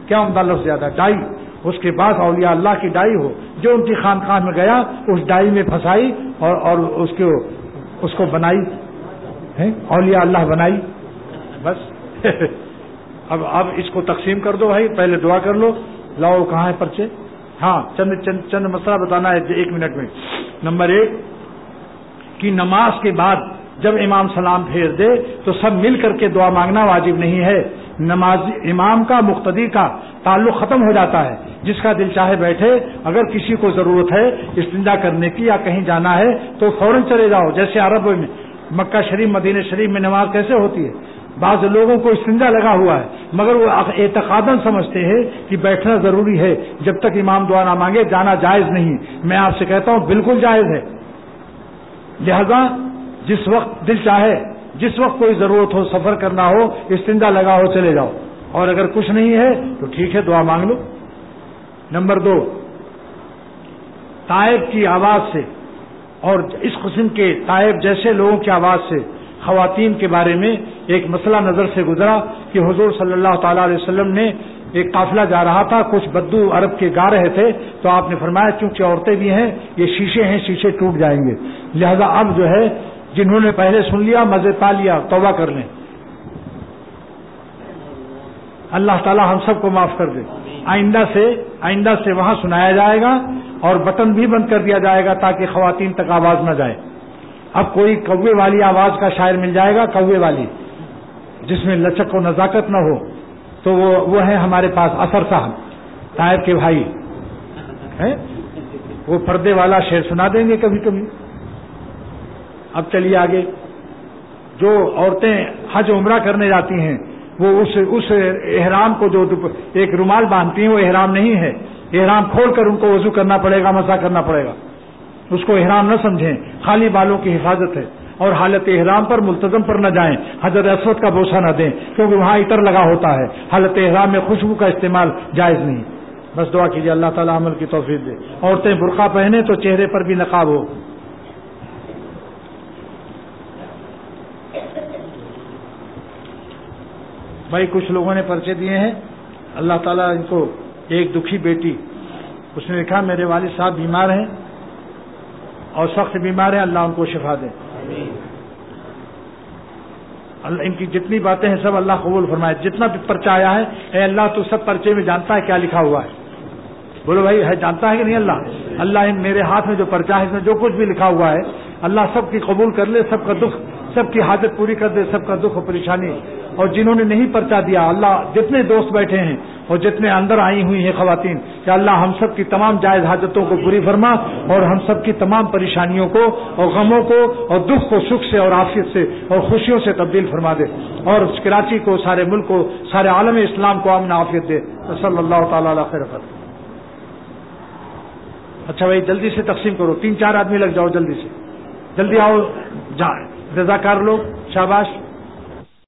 S1: کیا عمدہ لفظ زیادہ ڈائی. اس کے بعد اولیاء اللہ کی ڈائی ہو, جو ان کی خانقاہ میں گیا اس ڈائی میں پھنسائی اور اور اس کو اس کو بنائی ہے, اولیاء اللہ بنائی. بس اب اب اس کو تقسیم کر دو بھائی, پہلے دعا کر لو. لاؤ کہاں ہے پرچے؟ ہاں چند چند چند مسئلہ بتانا ہے ایک منٹ میں. نمبر ایک کہ نماز کے بعد جب امام سلام پھیر دے تو سب مل کر کے دعا مانگنا واجب نہیں ہے. نماز امام کا مقتدی کا تعلق ختم ہو جاتا ہے. جس کا دل چاہے بیٹھے, اگر کسی کو ضرورت ہے استنجا کرنے کی یا کہیں جانا ہے تو فوراً چلے جاؤ. جیسے عرب میں مکہ شریف مدینہ شریف میں نماز کیسے ہوتی ہے, بعض لوگوں کو استنجا لگا ہوا ہے مگر وہ اعتقاداً سمجھتے ہیں کہ بیٹھنا ضروری ہے, جب تک امام دعا نہ مانگے جانا جائز نہیں. میں آپ سے کہتا ہوں بالکل جائز ہے. لہذا جس وقت دل چاہے, جس وقت کوئی ضرورت ہو, سفر کرنا ہو, استنجا لگا ہو, چلے جاؤ. اور اگر کچھ نہیں ہے تو ٹھیک ہے دعا مانگ لو. نمبر دو, تائب کی آواز سے اور اس قسم کے تائب جیسے لوگوں کی آواز سے خواتین کے بارے میں ایک مسئلہ نظر سے گزرا کہ حضور صلی اللہ تعالی علیہ وسلم نے ایک قافلہ جا رہا تھا, کچھ بدو عرب کے گا رہے تھے تو آپ نے فرمایا چونکہ عورتیں بھی ہیں یہ شیشے ہیں, شیشے ٹوٹ جائیں گے, لہذا اب جو ہے جنہوں نے پہلے سن لیا مزے پا لیا توبہ کر لیں. اللہ تعالی ہم سب کو معاف کر دے. آئندہ سے آئندہ سے وہاں سنایا جائے گا اور بٹن بھی بند کر دیا جائے گا تاکہ خواتین تک آواز نہ جائے. اب کوئی کوے والی آواز کا شاعر مل جائے گا, کوے والی جس میں لچک و نزاکت نہ ہو, تو وہ وہ ہے ہمارے پاس اثر صاحب طائب کے بھائی ہیں, وہ پردے والا شعر سنا دیں گے کبھی کبھی. اب چلیے آگے. جو عورتیں حج عمرہ کرنے جاتی ہیں وہ اس اس احرام کو جو ایک رومال باندھتی ہیں وہ احرام نہیں ہے. احرام کھول کر ان کو وضو کرنا پڑے گا, مسح کرنا پڑے گا. اس کو احرام نہ سمجھیں, خالی بالوں کی حفاظت ہے. اور حالت احرام پر ملتزم پر نہ جائیں, حجر اسود کا بوسہ نہ دیں کیونکہ وہاں عطر لگا ہوتا ہے. حالت احرام میں خوشبو کا استعمال جائز نہیں. بس دعا کیجیے اللہ تعالیٰ عمل کی توفیق دے. عورتیں برقع پہنے تو چہرے پر بھی نقاب ہو. بھائی کچھ لوگوں نے پرچے دیے ہیں, اللہ تعالیٰ ان کو, ایک دکھی بیٹی اس نے لکھا میرے والد صاحب بیمار ہیں اور سخت بیمار ہیں, اللہ ان کو شفا دے. اللہ ان کی جتنی باتیں ہیں سب اللہ قبول فرمائے. جتنا بھی پرچہ آیا ہے اے اللہ تو سب پرچے میں جانتا ہے کیا لکھا ہوا ہے. بولو بھائی ہے جانتا ہے کہ نہیں اللہ؟ اللہ میرے ہاتھ میں جو پرچہ ہے اس میں جو کچھ بھی لکھا ہوا ہے اللہ سب کی قبول کر لے, سب کا دکھ, سب کی حاجت پوری کر دے, سب کا دکھ و پریشانی. اور جنہوں نے نہیں پرچہ دیا اللہ جتنے دوست بیٹھے ہیں اور جتنے اندر آئی ہوئی ہیں خواتین, کہ اللہ ہم سب کی تمام جائز حاجتوں کو پوری فرما اور ہم سب کی تمام پریشانیوں کو اور غموں کو اور دکھ کو سکھ سے اور عافیت سے اور خوشیوں سے تبدیل فرما دے, اور کراچی کو, سارے ملک کو, سارے عالم اسلام کو امن عافیت دے. صلی اللہ تعالیٰ علیہ خیر. اچھا بھائی جلدی سے تقسیم کرو, تین چار آدمی لگ جاؤ, جلدی سے جلدی آؤ, رضاکار لوگ شاباش.